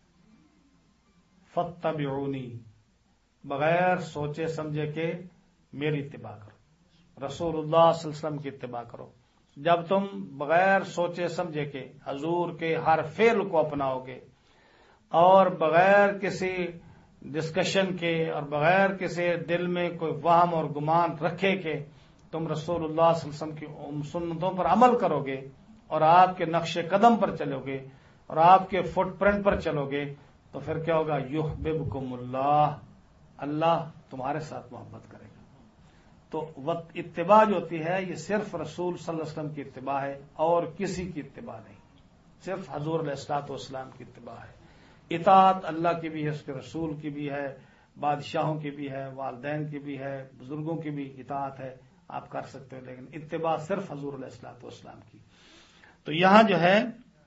فاتبعونی، بغیر سوچے سمجھے کہ میری اتباع کرو، رسول اللہ صلی اللہ علیہ وسلم کی اتباع کرو۔ جب تم بغیر سوچے سمجھے کہ حضور کے ہر فعل کو اپناؤ گے، اور بغیر کسی ڈسکشن کے اور بغیر کسی دل میں کوئی وہم اور گمان رکھے کہ تم رسول اللہ صلی اللہ علیہ وسلم کی سنتوں پر عمل کرو گے اور آپ کے نقش قدم پر چلو گے اور آپ کے فٹ پرنٹ پر چلو گے، تو پھر کیا ہوگا؟ یحببکم اللہ، اللہ تمہارے ساتھ محبت کرے گا۔ تو اتباع جو ہوتی ہے یہ صرف رسول صلی اللہ علیہ وسلم کی اتباع ہے اور کسی کی اتباع نہیں، صرف حضور علیہ الصلوۃ والسلام کی اتباع ہے۔ اطاعت اللہ کی بھی ہے، اس کے رسول کی بھی ہے، بادشاہوں کی بھی ہے، والدین کی بھی ہے، بزرگوں کی بھی اطاعت ہے، آپ کر سکتے ہو، لیکن اتباع صرف حضور علیہ الصلوۃ والسلام کی۔ تو یہاں جو ہے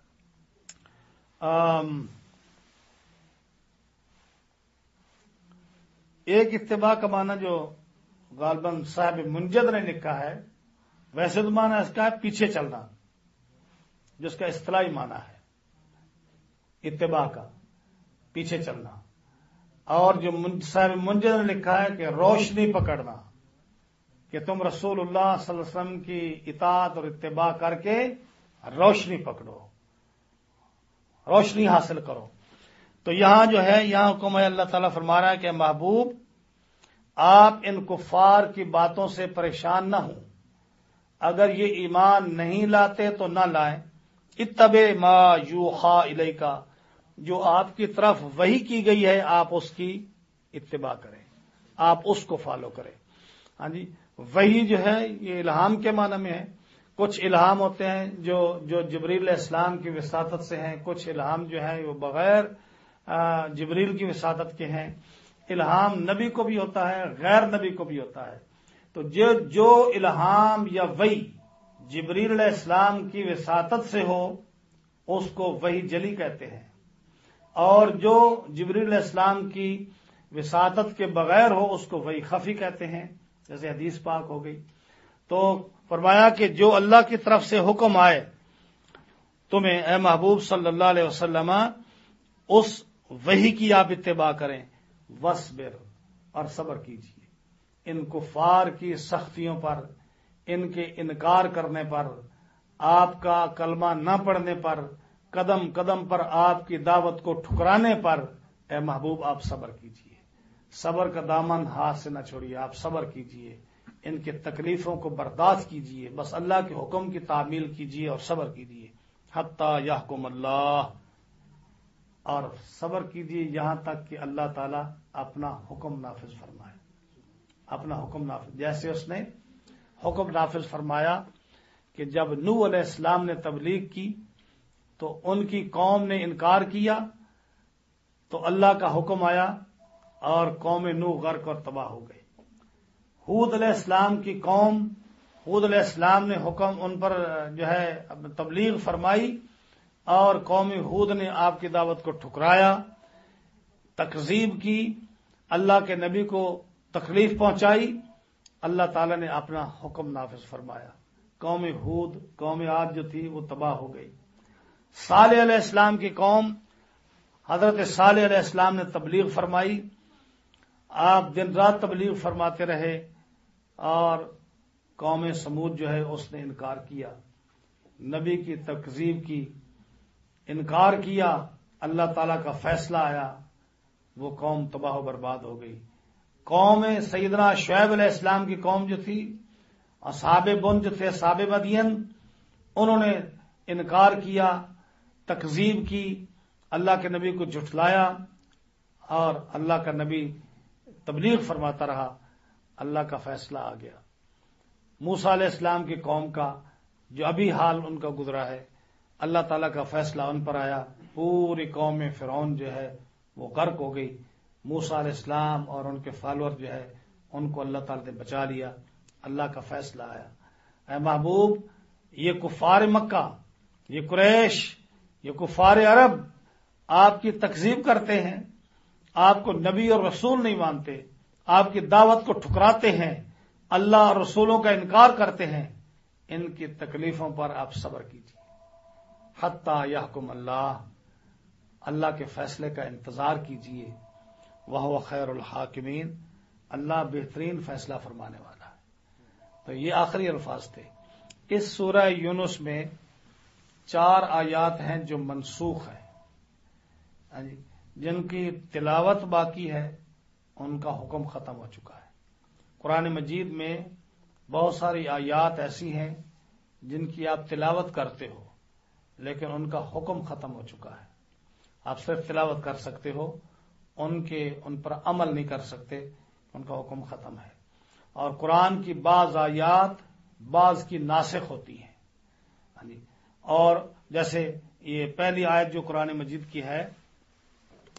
ایک اتباع کا معنی جو غالباً صاحب منجد نے لکھا ہے، ویسے تو معنی اس کا ہے پیچھے چلنا، جس کا اصطلاحی معنی ہے اتباع کا پیچھے چلنا، اور جو صاحب منجد نے لکھا ہے کہ روشنی پکڑنا، کہ تم رسول اللہ صلی اللہ علیہ وسلم کی اطاعت اور اتباع کر کے روشنی پکڑو، روشنی حاصل کرو۔ تو یہاں جو ہے یہاں حکم ہے، اللہ تعالیٰ فرما رہا ہے کہ محبوب آپ ان کفار کی باتوں سے پریشان نہ ہوں، اگر یہ ایمان نہیں لاتے تو نہ لائیں، اتبع ما یوحی الیک، جو آپ کی طرف وحی کی گئی ہے آپ اس کی اتباع کریں، آپ اس کو فالو کریں۔ ہاں جی، وحی جو ہے یہ الہام کے معنی میں ہے، کچھ الہام ہوتے ہیں جو جو جبریل علیہ السلام کی وساطت سے ہیں، کچھ الہام جو ہیں وہ بغیر جبریل کی وساطت کے ہیں۔ الہام نبی کو بھی ہوتا ہے، غیر نبی کو بھی ہوتا ہے۔ تو جو جو الہام یا وحی جبریل علیہ السلام کی وساطت سے ہو اس کو وحی جلی کہتے ہیں، اور جو جبریل علیہ السلام کی وساطت کے بغیر ہو اس کو وحی خفی کہتے ہیں، جیسے حدیث پاک ہو گئی۔ تو فرمایا کہ جو اللہ کی طرف سے حکم آئے تمہیں اے محبوب صلی اللہ علیہ وسلم، اس وحی کی آپ اتباع کریں، وصبر، اور صبر کیجیے ان کفار کی سختیوں پر، ان کے انکار کرنے پر، آپ کا کلمہ نہ پڑھنے پر، قدم قدم پر آپ کی دعوت کو ٹھکرانے پر، اے محبوب آپ صبر کیجیے، صبر کا دامن ہاتھ سے نہ چھوڑیے، آپ صبر کیجیے، ان کے تکلیفوں کو برداشت کیجیے، بس اللہ کے حکم کی تعمیل کیجیے اور صبر کیجیے، حتی یحکم اللہ، اور صبر کیجیے یہاں تک کہ اللہ تعالیٰ اپنا حکم نافذ فرمائے، اپنا حکم نافذ، جیسے اس نے حکم نافذ فرمایا کہ جب نوح علیہ السلام نے تبلیغ کی تو ان کی قوم نے انکار کیا، تو اللہ کا حکم آیا اور قوم نوح غرق اور تباہ ہو گئی۔ ہود علیہ السلام کی قوم، ہود علیہ السلام نے حکم ان پر جو ہے تبلیغ فرمائی، اور قوم ہود نے آپ کی دعوت کو ٹھکرایا، تکذیب کی، اللہ کے نبی کو تکلیف پہنچائی، اللہ تعالیٰ نے اپنا حکم نافذ فرمایا، قوم ہود، قوم عاد جو تھی وہ تباہ ہو گئی۔ صالح علیہ السلام کی قوم، حضرت صالح علیہ السلام نے تبلیغ فرمائی، آپ دن رات تبلیغ فرماتے رہے، اور قوم سمود جو ہے اس نے انکار کیا، نبی کی تکذیب کی، انکار کیا، اللہ تعالیٰ کا فیصلہ آیا، وہ قوم تباہ و برباد ہو گئی۔ قوم سیدنا شعیب علیہ السلام کی قوم جو تھی، اصحاب بن جو تھے، اصحاب مدین، انہوں نے انکار کیا، تکذیب کی، اللہ کے نبی کو جھٹلایا، اور اللہ کا نبی تبلیغ فرماتا رہا، اللہ کا فیصلہ آ گیا۔ موسیٰ علیہ السلام کی قوم کا جو ابھی حال ان کا گزرا ہے، اللہ تعالیٰ کا فیصلہ ان پر آیا، پوری قوم فرعون جو ہے وہ غرق ہو گئی، موسیٰ علیہ السلام اور ان کے فالوور جو ہے ان کو اللہ تعالیٰ نے بچا لیا، اللہ کا فیصلہ آیا۔ اے محبوب، یہ کفار مکہ، یہ قریش، یہ کفار عرب آپ کی تکذیب کرتے ہیں، آپ کو نبی اور رسول نہیں مانتے، آپ کی دعوت کو ٹھکراتے ہیں، اللہ اور رسولوں کا انکار کرتے ہیں، ان کی تکلیفوں پر آپ صبر کیجیے، حتی یحکم اللہ، اللہ کے فیصلے کا انتظار کیجیے، وہو خیر الحاکمین، اللہ بہترین فیصلہ فرمانے والا ہے۔ تو یہ آخری الفاظ تھے۔ اس سورہ یونس میں چار آیات ہیں جو منسوخ ہیں، جن کی تلاوت باقی ہے، ان کا حکم ختم ہو چکا ہے۔ قرآن مجید میں بہت ساری آیات ایسی ہیں جن کی آپ تلاوت کرتے ہو لیکن ان کا حکم ختم ہو چکا ہے، آپ صرف تلاوت کر سکتے ہو، ان کے ان پر عمل نہیں کر سکتے، ان کا حکم ختم ہے۔ اور قرآن کی بعض آیات بعض کی ناسخ ہوتی ہیں، اور جیسے یہ پہلی آیت جو قرآن مجید کی ہے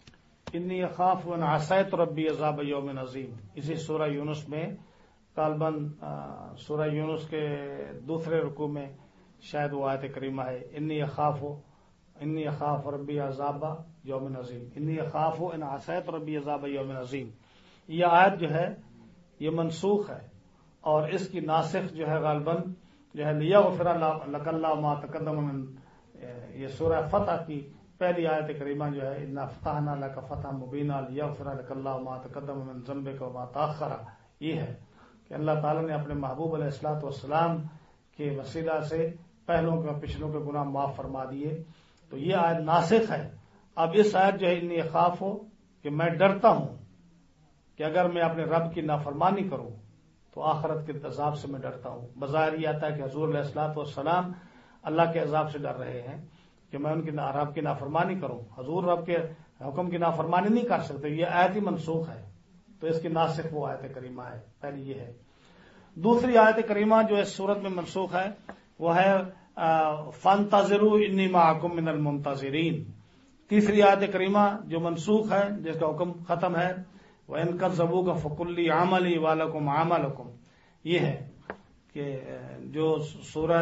انی اخاف ان عصیت ربی عذاب یوم عظیم، اسی سورہ یونس میں غالباً سورہ یونس کے دوسرے رکوع میں شاید وہ آیت کریمہ ہے، انی اخاف انی اخاف ربی عذاب یوم عظیم، انی اخاف ان عصیت ربی عذاب یوم عظیم۔ یہ آیت جو ہے یہ منسوخ ہے، اور اس کی ناسخ جو ہے غالباً جو ہے لیغفر لک اللہ ما تقدم من، یہ سورہ فتح کی پہلی آیت کریمہ جو ہے انا فتحنا لک فتحا مبینا لیغفر لک اللہ ما تقدم من ذنبک وما تاخر، یہ ہے کہ اللہ تعالیٰ نے اپنے محبوب علیہ الصلوۃ والسلام کے وسیلہ سے پہلوں کے اور پچھلوں کے گناہ معاف فرما دیے، تو یہ آیت ناسخ ہے۔ اب اس آیت جو ہے انی اخاف ہو کہ میں ڈرتا ہوں کہ اگر میں اپنے رب کی نافرمانی کروں تو آخرت کے عذاب سے میں ڈرتا ہوں۔ بظاہر یہ آتا ہے کہ حضور علیہ الصلوۃ والسلام اللہ کے عذاب سے ڈر رہے ہیں کہ میں ان کی رب کی نافرمانی کروں، حضور رب کے حکم کی نافرمانی نہیں کر سکتے، یہ آیت ہی منسوخ ہے، تو اس کی ناسخ وہ آیت کریمہ ہے، پہلی یہ ہے۔ دوسری آیت کریمہ جو اس صورت میں منسوخ ہے وہ ہے فانتظروا انی معکم من المنتظرین۔ تیسری آیت کریمہ جو منسوخ ہے، جس کا حکم ختم ہے، وَإِن كَذَّبُوكَ فَقُل لِّي عَمَلِي وَلَكُمْ عَمَلُكُمْ، یہ ہے کہ جو سورہ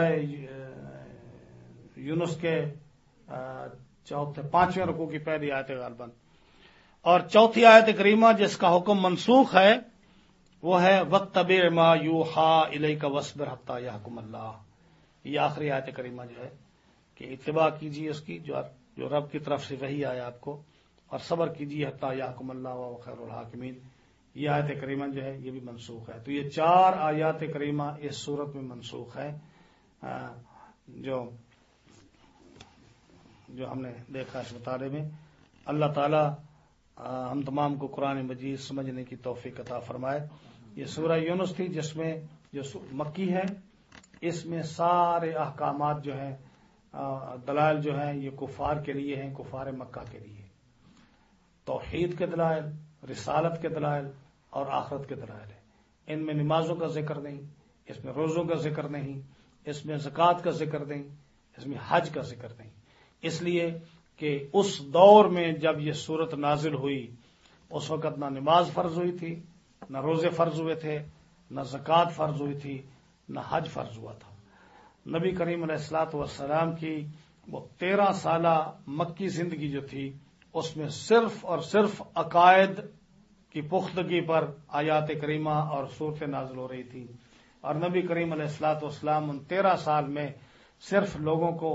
یونس کے چوتھے پانچویں رکوع کی پہلی آیت غالباً، اور چوتھی آیت کریمہ جس کا حکم منسوخ ہے وہ ہے وَاتَّبِعْ مَا يُوحَىٰ إِلَيْكَ وَاصْبِرْ حَتَّىٰ يَحْكُمَ اللَّهُ، یہ آخری آیت کریمہ جو ہے کہ اتباع کیجیے اس کی جو جو رب کی طرف سے وحی آیا آپ کو، اور صبر کیجیے حتیٰ یحکم اللہ وهو خیر الحاکمین، یہ آیت کریمہ جو ہے یہ بھی منسوخ ہے۔ تو یہ چار آیات کریمہ اس صورت میں منسوخ ہے جو جو ہم نے دیکھا اس مطالعے میں۔ اللہ تعالی ہم تمام کو قرآن مجید سمجھنے کی توفیق عطا فرمائے۔ یہ سورہ یونس تھی جس میں جو مکی ہے، اس میں سارے احکامات جو ہیں دلائل جو ہیں یہ کفار کے لیے ہیں، کفار مکہ کے لیے، توحید کے دلائل، رسالت کے دلائل اور آخرت کے دلائل ہیں۔ ان میں نمازوں کا ذکر نہیں، اس میں روزوں کا ذکر نہیں، اس میں زکوٰۃ کا ذکر نہیں، اس میں حج کا ذکر نہیں، اس لیے کہ اس دور میں جب یہ صورت نازل ہوئی اس وقت نہ نماز فرض ہوئی تھی، نہ روزے فرض ہوئے تھے، نہ زکوٰۃ فرض ہوئی تھی، نہ حج فرض ہوا تھا۔ نبی کریم علیہ الصلوۃ والسلام کی وہ تیرہ سالہ مکی زندگی جو تھی اس میں صرف اور صرف عقائد کی پختگی پر آیات کریمہ اور صورتیں نازل ہو رہی تھی، اور نبی کریم علیہ الصلوۃ والسلام ان تیرہ سال میں صرف لوگوں کو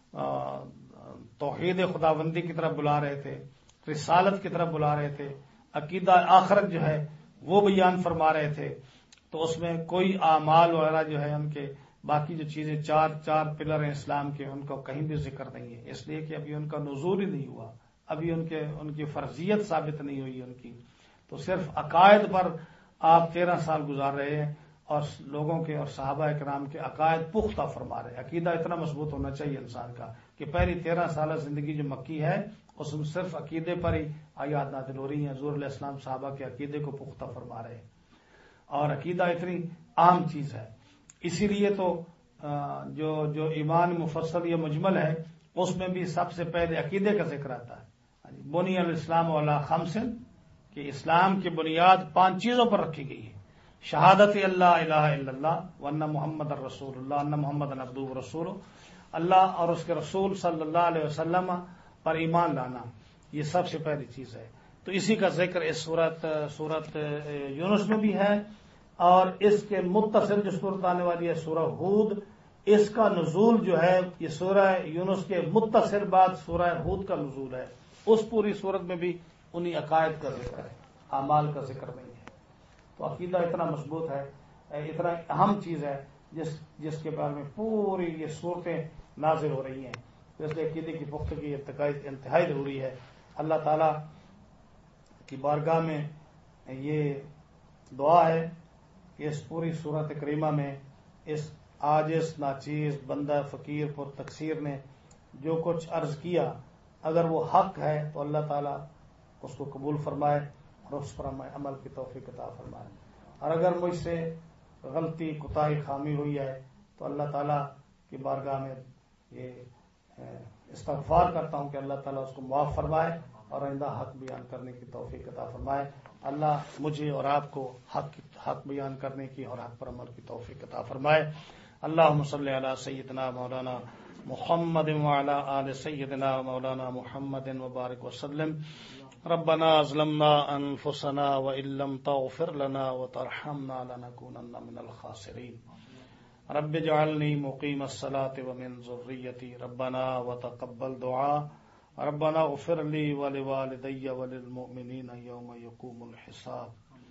توحید خداوندی کی طرف بلا رہے تھے، رسالت کی طرف بلا رہے تھے، عقیدہ آخرت جو ہے وہ بیان فرما رہے تھے، تو اس میں کوئی اعمال وغیرہ جو ہے ان کے باقی جو چیزیں چار چار پلر ہیں اسلام کے ان کا کہیں بھی ذکر نہیں ہے، اس لیے کہ ابھی ان کا نزول ہی نہیں ہوا، ابھی ان کے ان کی فرضیت ثابت نہیں ہوئی ان کی، تو صرف عقائد پر آپ تیرہ سال گزار رہے ہیں اور لوگوں کے اور صحابہ کرام کے عقائد پختہ فرما رہے ہیں۔ عقیدہ اتنا مضبوط ہونا چاہیے انسان کا کہ پہلی تیرہ سالہ زندگی جو مکی ہے اس میں صرف عقیدے پر ہی آیات نازل ہو رہی ہیں، حضور علیہ السلام صحابہ کے عقیدے کو پختہ فرما رہے ہیں، اور عقیدہ اتنی اہم چیز ہے۔ اسی لیے تو جو جو ایمان مفصل یا مجمل ہے اس میں بھی سب سے پہلے عقیدے کا ذکر آتا ہے۔ بنی الاسلام علی خمس، کہ اسلام کی بنیاد پانچ چیزوں پر رکھی گئی ہے: شہادت اللہ الہ الا اللہ وان محمد الرسول اللہ، ان محمد عبدہ ورسولہ، اللہ اور اس کے رسول صلی اللہ علیہ وسلم پر ایمان لانا، یہ سب سے پہلی چیز ہے۔ تو اسی کا ذکر اس سورت سورت یونس میں بھی ہے، اور اس کے متصل جو صورت آنے والی ہے سورہ ہود، اس کا نزول جو ہے یہ سورہ یونس کے متصل بعد سورہ ہود کا نزول ہے، اس پوری صورت میں بھی انہی عقائد کا ذکر ہے، اعمال کا ذکر نہیں ہے۔ تو عقیدہ اتنا مضبوط ہے، اتنا اہم چیز ہے جس جس کے بارے میں پوری یہ صورتیں نازل ہو رہی ہیں، تو اس لیے عقیدے کی پختگی انتہائی ضروری ہے۔ اللہ تعالی کی بارگاہ میں یہ دعا ہے کہ اس پوری صورت کریمہ میں اس عاجز ناچیز بندہ فقیر پر تقصیر نے جو کچھ عرض کیا، اگر وہ حق ہے تو اللہ تعالیٰ اس کو قبول فرمائے اور اس پر عمل کی توفیق عطا فرمائے، اور اگر مجھ سے غلطی کوتاہی خامی ہوئی ہے تو اللہ تعالیٰ کی بارگاہ میں یہ استغفار کرتا ہوں کہ اللہ تعالیٰ اس کو معاف فرمائے اور آئندہ حق بیان کرنے کی توفیق عطا فرمائے. اللہ مجھے اور آپ کو حق حق بیان کرنے کی اور حق پر عمل کی توفیق عطا فرمائے. اللہم صلی علی سیدنا مولانا محمد وعلی آل سیدنا مولانا محمد وبارک وسلم. ربنا ظلمنا انفسنا وان لم تغفر لنا وترحمنا لنكونن من الخاسرین. رب اجعلنی مقیم الصلاة ومن ذریتی. ربنا وتقبل دعاء. ربنا اغفر لي ولوالدي وللمؤمنين يوم يقوم الحساب.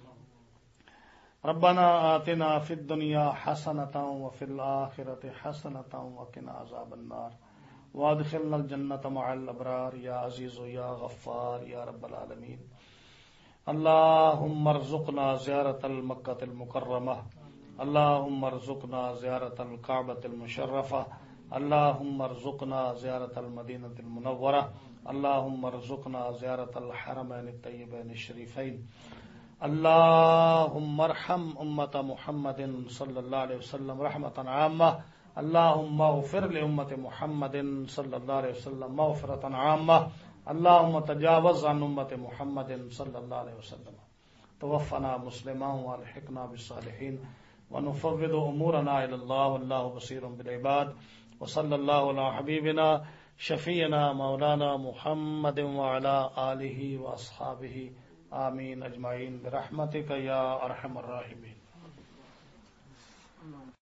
ربنا آتنا في الدنيا حسنة وفي الآخرة حسنة وقنا عذاب النار وادخلنا الجنة مع الأبرار يا عزيز يا غفار يا رب العالمين. اللهم ارزقنا زيارة المكة المكرمة. اللهم ارزقنا زيارة الكعبة المشرفة. اللهم ارزقنا زيارة المدينة المنورة. اللهم ارزقنا زيارة الحرمين الطيبين الشريفين. اللهم ارحم أمة محمد صلى الله عليه وسلم رحمة عامة. اللهم اغفر لأمة محمد صلى الله عليه وسلم مغفرة عامة. اللهم تجاوز عن أمة محمد صلى الله عليه وسلم. توفنا مسلما والحقنا بالصالحين ونفوض أمورنا إلى الله والله بصير بالعباد. وصلى الله على حبيبنا شفيعنا مولانا محمد وعلى آله وأصحابه آمين أجمعين برحمتك يا أرحم الراحمين.